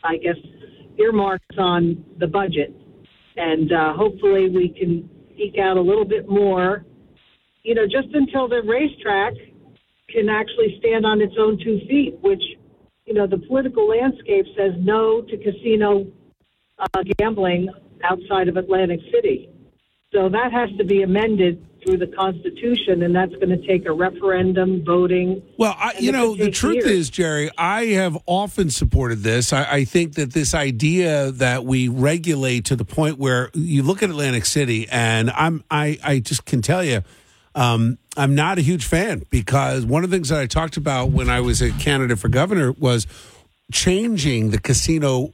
I guess, earmarks on the budget. And hopefully we can eke out a little bit more, just until the racetrack can actually stand on its own 2 feet, which, the political landscape says no to casino gambling outside of Atlantic City. So that has to be amended through the Constitution, and that's going to take a referendum, voting. Well, the truth is, Jerry, I have often supported this. I think that this idea that we regulate to the point where you look at Atlantic City, and I just can tell you, I'm not a huge fan, because one of the things that I talked about when I was a candidate for governor was changing the casino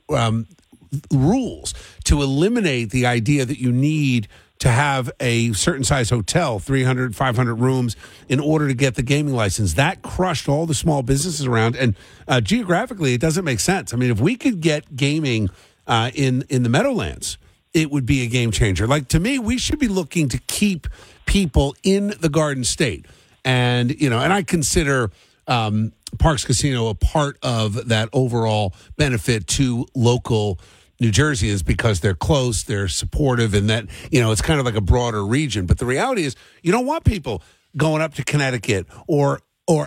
rules to eliminate the idea that you need to have a certain size hotel, 300, 500 rooms, in order to get the gaming license. That crushed all the small businesses around. And geographically, it doesn't make sense. I mean, if we could get gaming in the Meadowlands, it would be a game changer. Like, to me, we should be looking to keep people in the Garden State. And, and I consider Parx Casino a part of that overall benefit to local New Jerseyans, because they're close, they're supportive, and that, it's kind of like a broader region. But the reality is, you don't want people going up to Connecticut or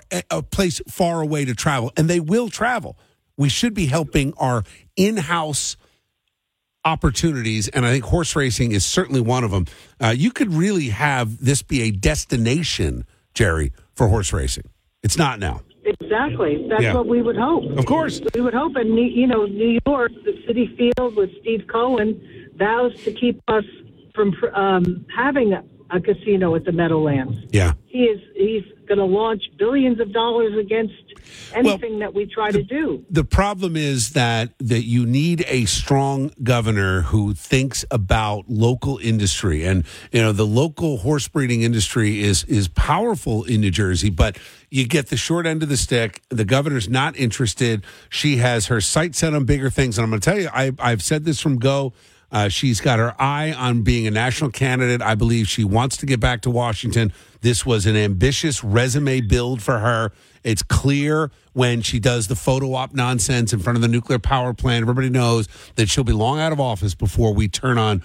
a place far away to travel, and they will travel. We should be helping our in-house opportunities, and I think horse racing is certainly one of them. You could really have this be a destination, Jerry, for horse racing. It's not now. Exactly. That's what we would hope. Of course. We would hope. And, New York, the Citi Field with Steve Cohen, vows to keep us from having a casino at the Meadowlands. Yeah. He's going to launch billions of dollars against anything that we try to do. The problem is that you need a strong governor who thinks about local industry. And, the local horse breeding industry is powerful in New Jersey, but you get the short end of the stick. The governor's not interested. She has her sights set on bigger things. And I'm going to tell you, I've said this from go. She's got her eye on being a national candidate. I believe she wants to get back to Washington. This was an ambitious resume build for her. It's clear when she does the photo op nonsense in front of the nuclear power plant. Everybody knows that she'll be long out of office before we turn on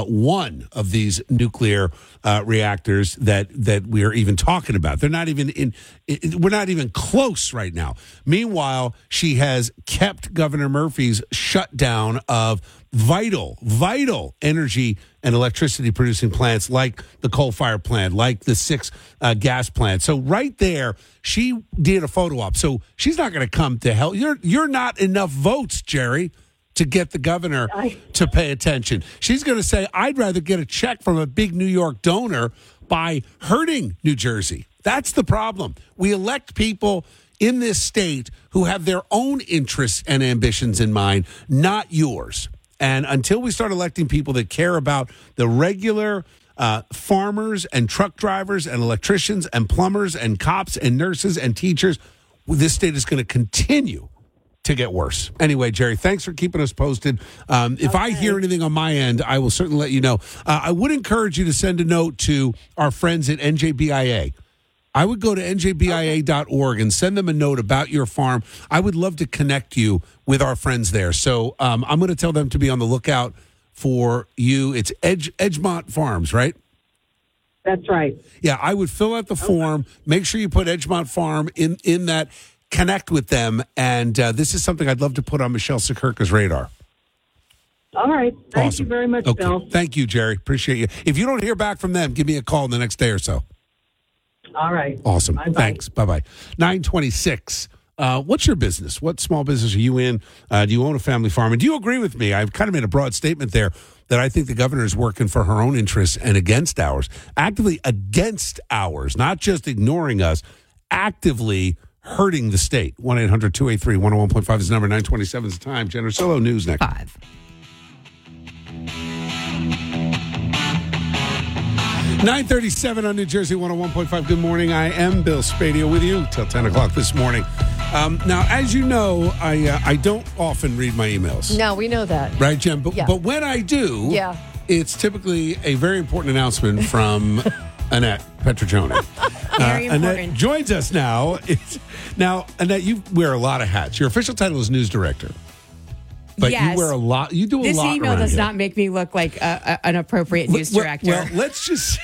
one of these nuclear reactors that we are even talking about. They're not even we're not even close right now. Meanwhile, she has kept Governor Murphy's shutdown of vital energy and electricity producing plants, like the coal-fired plant, like the 6 gas plants. So right there, she did a photo op. So she's not going to come to hell. You're not enough votes, Jerry, to get the governor to pay attention. She's going to say, I'd rather get a check from a big New York donor by hurting New Jersey. That's the problem. We elect people in this state who have their own interests and ambitions in mind, not yours. And until we start electing people that care about the regular farmers and truck drivers and electricians and plumbers and cops and nurses and teachers, this state is going to continue to get worse. Anyway, Jerry, thanks for keeping us posted. If I hear anything on my end, I will certainly let you know. I would encourage you to send a note to our friends at NJBIA. I would go to njbia.org and send them a note about your farm. I would love to connect you with our friends there. So I'm going to tell them to be on the lookout for you. It's Edgemont Farms, right? That's right. Yeah, I would fill out the form. Make sure you put Edgemont Farm in that. Connect with them. And this is something I'd love to put on Michelle Sikirka's radar. All right. Thank you very much, Bill. Thank you, Jerry. Appreciate you. If you don't hear back from them, give me a call in the next day or so. All right. Awesome. Bye-bye. Thanks. Bye-bye. 926. What's your business? What small business are you in? Do you own a family farm? And do you agree with me? I've kind of made a broad statement there that I think the governor is working for her own interests and against ours. Actively against ours, not just ignoring us, actively hurting the state. 1-800-283-101.5 is the number. 927 is the time. Jen Ursullo, News next. 5. 9:37 on New Jersey 101.5. Good morning. I am Bill Spadio with you till 10 o'clock this morning. Now, as you know, I don't often read my emails. No, we know that. Right, Jen? But when I do, it's typically a very important announcement from Annette Petrojani. Very important. Annette joins us now. Now, Annette, you wear a lot of hats. Your official title is news director. but Yes. you wear a lot. You do a This lot. email around does here. not make me look like an appropriate news director. Well, let's just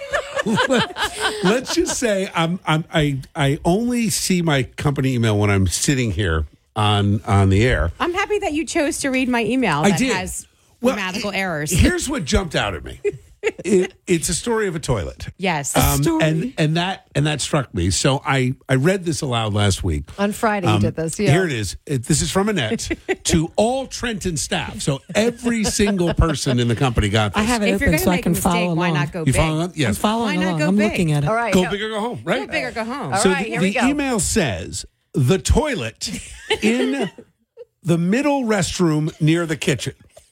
let's just say I only see my company email when I'm sitting here on the air. I'm happy that you chose to read my email I that did. has grammatical errors. Here's what jumped out at me. It's a story of a toilet. Yes. And that struck me. So I read this aloud last week. On Friday, you did this. Yeah. Here it is. This is from Annette to all Trenton staff. So every single person in the company got this. I have it If you're open going to so I make a can mistake, follow why along. not go You big? following? Yes. I'm following Why not along. go I'm big? looking at it. All right. Go big or go home, right? Go big or go home. All So right, here we the go. email says the toilet in the middle restroom near the kitchen.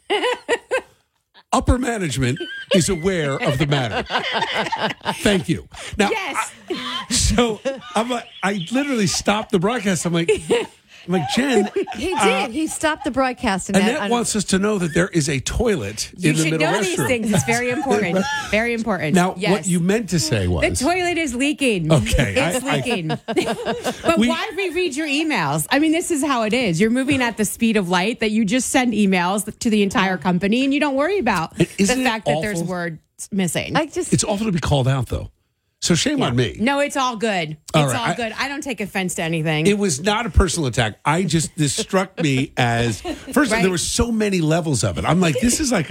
Upper management is aware of the matter. Thank you. Now, Yes. so I literally stopped the broadcast. I'm like, Jen. He did. He stopped the broadcast. Annette wants us to know that there is a toilet You in the should middle know restroom. these things. It's very important. Very important. Now, yes. what you meant to say was The toilet is leaking. Okay, It's leaking. But why reread your emails? I mean, this is how it is. You're moving at the speed of light that you just send emails to the entire company and you don't worry about the Isn't it fact that there's awful? words missing. It's awful to be called out, though. So shame on me. No, it's all good. All It's right, all good. I don't take offense to anything. It was not a personal attack. This struck me as first. Right. There were so many levels of it. I'm like, this is like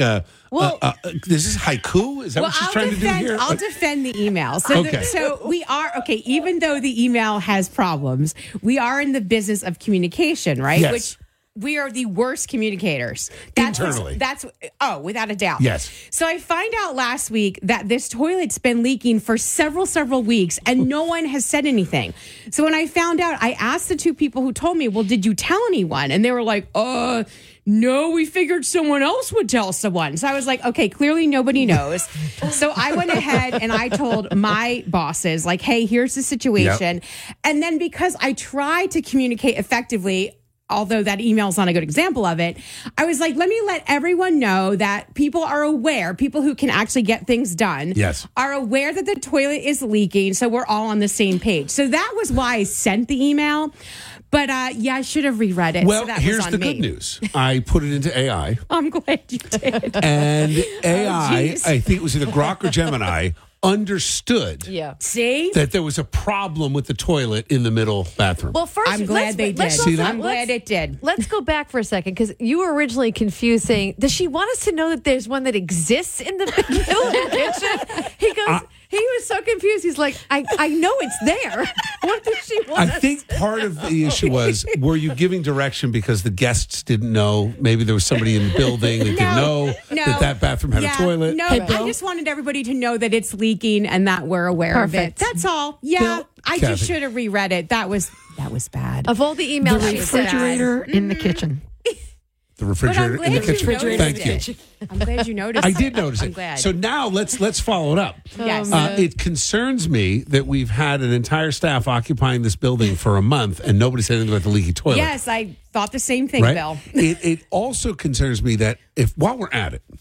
this is haiku. Is that what she's trying to do here? I'll defend the email. So, Okay. so we are okay. Even though the email has problems, we are in the business of communication, right? Yes. Which we are the worst communicators. Internally. Without a doubt. Yes. So I find out last week that this toilet's been leaking for several weeks and no one has said anything. So when I found out, I asked the two people who told me, well, did you tell anyone? And they were like, no, we figured someone else would tell someone. So I was like, okay, clearly nobody knows. So I went ahead and I told my bosses, like, hey, here's the situation. Yep. And then because I tried to communicate effectively, although that email is not a good example of it, I was like, let me let everyone know that people are aware, people who can actually get things done, are aware that the toilet is leaking, so we're all on the same page. So that was why I sent the email. But I should have reread it. Well, so that here's was on the me. good news. I put it into AI. I'm glad you did. And AI, geez. I think it was either Grok or Gemini, understood See? that there was a problem with the toilet in the middle bathroom. Well, first, I'm glad they did. let's See that? I'm glad it did. Let's go back for a second because you were originally confused saying, does she want us to know that there's one that exists in the middle of the kitchen? He goes, he was so confused. He's like, I know it's there. What does she want I think part of the issue was, were you giving direction because the guests didn't know? Maybe there was somebody in the building that didn't know that bathroom had a toilet. No, I just wanted everybody to know that it's leaking and that we're aware of it. That's all. Yeah, Bill, I Kathy. just should have reread it. That was bad. Of all the emails, The she sent, refrigerator in the kitchen. The refrigerator in the kitchen. Thank you. I'm glad you noticed. I did notice I'm it. glad. So now let's follow it up. Yes. It concerns me that we've had an entire staff occupying this building for a month and nobody said anything about the leaky toilet. Yes, I thought the same thing, Right? Bill. It also concerns me that while we're at it,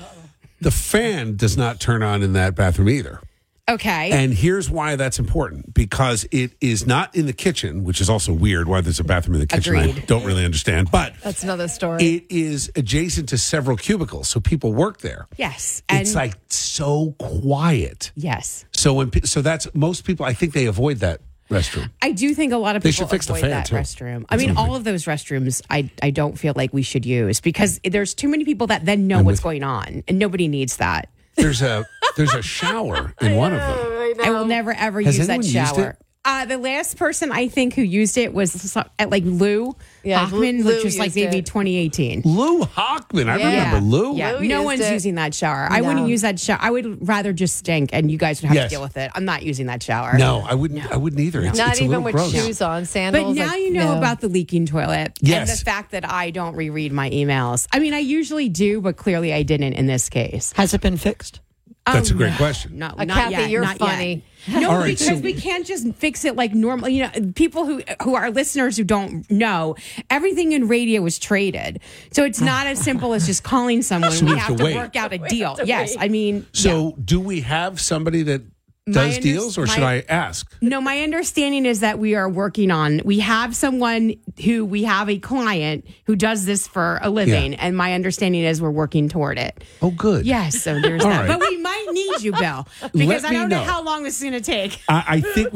the fan does not turn on in that bathroom either. Okay. And here's why that's important, because it is not in the kitchen, which is also weird why there's a bathroom in the kitchen. I Agreed. don't really understand. But that's another story. it is adjacent to several cubicles, so people work there. Yes. It's like so quiet. Yes. So that's most people, I think they avoid that restroom. I do think a lot of They people should fix the avoid fan, that too. restroom. I mean, all of those restrooms, I don't feel like we should use because there's too many people that then know what's going on, and nobody needs that. There's a shower in one of them. I will never ever Has use that anyone used shower. it? The last person I think who used it was at like Lou Hochman, Lou which was like used maybe it. 2018. Lou Hochman, I remember Lou. Yeah, Lou no used one's it. using that shower. I No. wouldn't use that shower. I would rather just stink, and you guys would have Yes. to deal with it. I'm not using that shower. No, I wouldn't. I wouldn't either. It's, Not it's a even little with gross. shoes on, But sandals. now you know about the leaking toilet and Yes. the fact that I don't reread my emails. I mean, I usually do, but clearly I didn't in this case. Has it been fixed? That's a great question. No, Kathy, not yet. you're not funny. Yet. No, All right, because so- we can't just fix it like normal. You know, people who are listeners who don't know, everything in radio is traded, so it's not as simple as just calling someone. So we we have have to to wait. work out a deal. Yes, I mean, So, do we have somebody that does deals, or should I ask? No, my understanding is that we have someone who we have a client who does this for a living, and my understanding is we're working toward it. Oh, good. Yes, so there's that. Right. But we might need you, Bill, because I don't know how long this is going to take. I think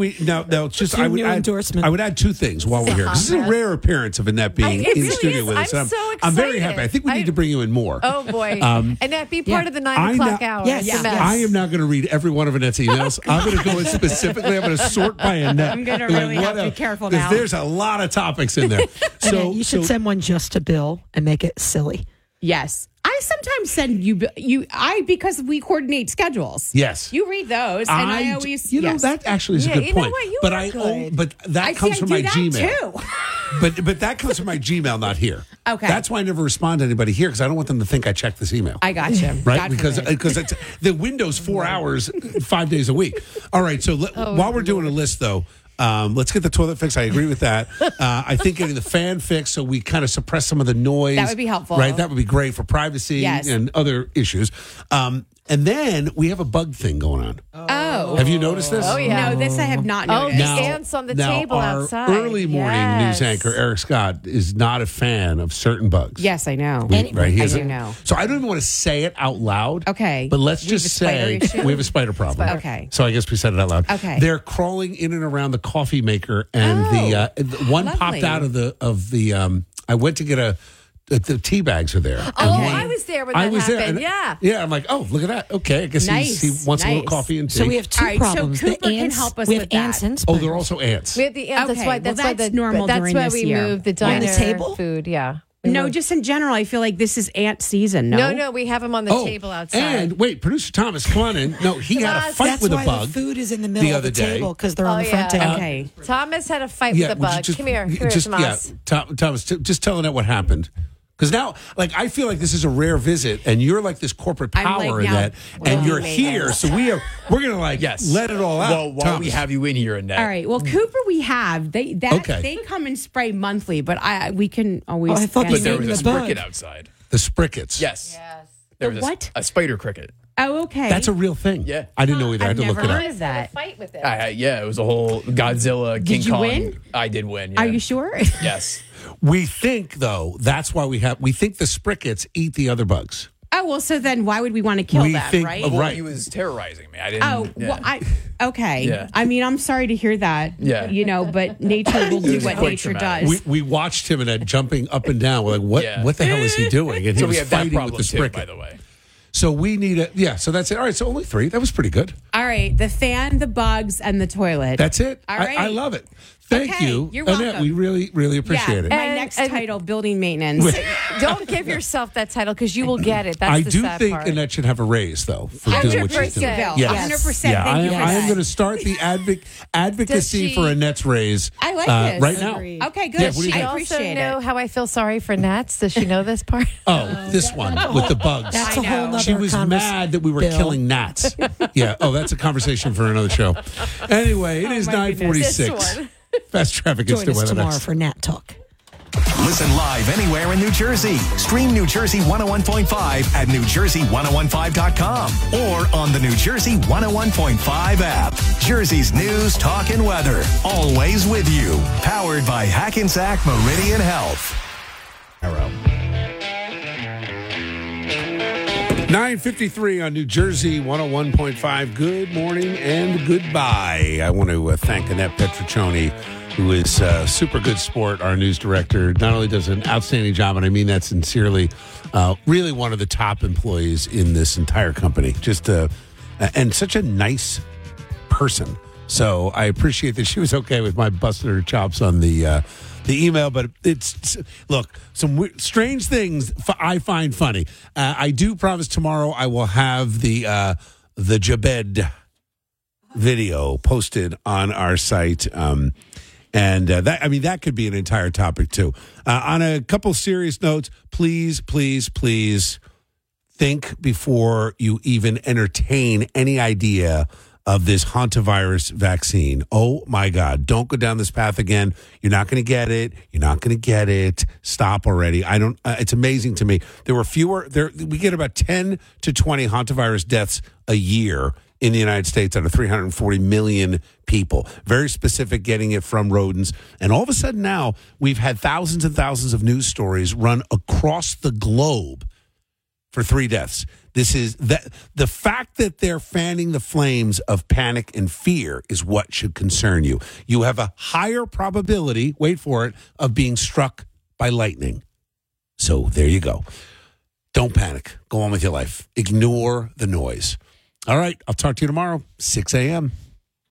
I would add two things while we're here. This is a rare appearance of Annette being in the studio with us. I'm so excited. I'm very happy. I think we need to bring you in more. Oh, boy. Annette, be part of the 9 o'clock hour. Yes. I am now going to read every one of Annette's emails. I'm going to go in specifically. I'm going to sort by Annette. I'm going to really have to be careful now. Because there's a lot of topics in there. So you should send one just to Bill and make it silly. Yes. I sometimes send you because we coordinate schedules. Yes. You read those, and I always that actually is a good point. But that comes from my Gmail. Too. But that comes from my Gmail, not here. Okay. That's why I never respond to anybody here, because I don't want them to think I checked this email. I got you. Right? Because it's the window's 4 hours, 5 days a week. All right. So while we're doing a list, though, let's get the toilet fixed. I agree with that. I think getting the fan fixed so we kind of suppress some of the noise. That would be helpful. Right? That would be great for privacy and other issues. And then we have a bug thing going on. Oh. Have you noticed this? Oh, yeah. No, this I have not noticed. The ants on the table outside. Our early morning news anchor, Eric Scott, is not a fan of certain bugs. Yes, I know. Right? I do know. So I don't even want to say it out loud. Okay. But let's just say we have a spider problem. Okay. So I guess we said it out loud. Okay. They're crawling in and around the coffee maker, and the one popped out of the. I went to get the tea bags are there. Oh, I was there when that happened. Yeah, I'm like, oh, look at that. Okay, I guess he wants a little coffee and tea. So we have two problems. So Cooper can help us with ants that. and spiders. Oh, they're also ants. We have the ants. Okay, That's why normal That's during why this we year. moved the diner table food. Yeah. No, just in general, I feel like this is ant season. No, we have them on the table outside. And wait, producer Thomas, come on in. No, he had a fight with a bug. That's why the food is in the middle of the table, because they're on the front table. Okay. Thomas had a fight with a bug. Come here, Thomas. Thomas, just tell Annette what happened. Because now, I feel like this is a rare visit, and you're like this corporate power in that, and you're here, so we're gonna let it all out. Well, why we have you in here, Annette? All right. Well, Cooper, we have they come and spray monthly, but we can always. I thought but there was a spricket outside. The sprickets. Yes. There was a spider cricket. Oh, okay. That's a real thing. Yeah. I didn't know either. I had to look it up. Heard of that. Fight with it. Yeah, it was a whole Godzilla, King Kong. Did you win? I did win. Yeah. Are you sure? Yes. We think, though, that's why we think the sprickets eat the other bugs. Oh, well, so then why would we want to kill them, right? Well, he was terrorizing me. I didn't. Oh, well, okay. Yeah. I mean, I'm sorry to hear that. Yeah. But nature will do what nature does. We watched him and jumping up and down. We're like, what the hell is he doing? And he was fighting with the spricket. By the way. So we need so that's it. All right, so only 3. That was pretty good. All right, the fan, the bugs, and the toilet. That's it. All right. I love it. Thank you. You're Annette, welcome. we really, really appreciate it. My next title, building maintenance. Don't give yourself that title because you will get it. That's I the do sad think part. Annette should have a raise, though, for doing what she's doing. 100%. Yes. 100%. Yeah, Thank you for I am that. going to start the advocacy for Annette's raise. I like this. Right now. Okay, good. Yeah, what do you I think? also know how I feel sorry for gnats. Does she know this part? Oh, this one with the bugs. That's a whole nother She was mad that we were killing gnats. Yeah. Oh, that's a conversation for another show. Anyway, it is 9:46. Fast traffic is Join us still tomorrow for Nat Talk. Listen live anywhere in New Jersey. Stream New Jersey 101.5 at NewJersey1015.com or on the New Jersey 101.5 app. Jersey's news, talk, and weather. Always with you. Powered by Hackensack Meridian Health. 9:53 on New Jersey 101.5. Good morning and goodbye. I want to thank Annette Petriccioni, who is a super good sport, our news director. Not only does an outstanding job, and I mean that sincerely, really one of the top employees in this entire company. Just and such a nice person. So I appreciate that she was okay with my busting her chops on the email, but look, some strange things I find funny. I do promise tomorrow I will have the Jabed video posted on our site. And that could be an entire topic too. On a couple serious notes, please think before you even entertain any idea of this hantavirus vaccine. Oh, my God. Don't go down this path again. You're not going to get it. You're not going to get it. Stop already. It's amazing to me. We get about 10 to 20 hantavirus deaths a year in the United States out of 340 million people. Very specific, getting it from rodents. And all of a sudden now, we've had thousands and thousands of news stories run across the globe for 3 deaths. This is the fact that they're fanning the flames of panic and fear is what should concern you. You have a higher probability, wait for it, of being struck by lightning. So there you go. Don't panic. Go on with your life. Ignore the noise. All right. I'll talk to you tomorrow, 6 a.m.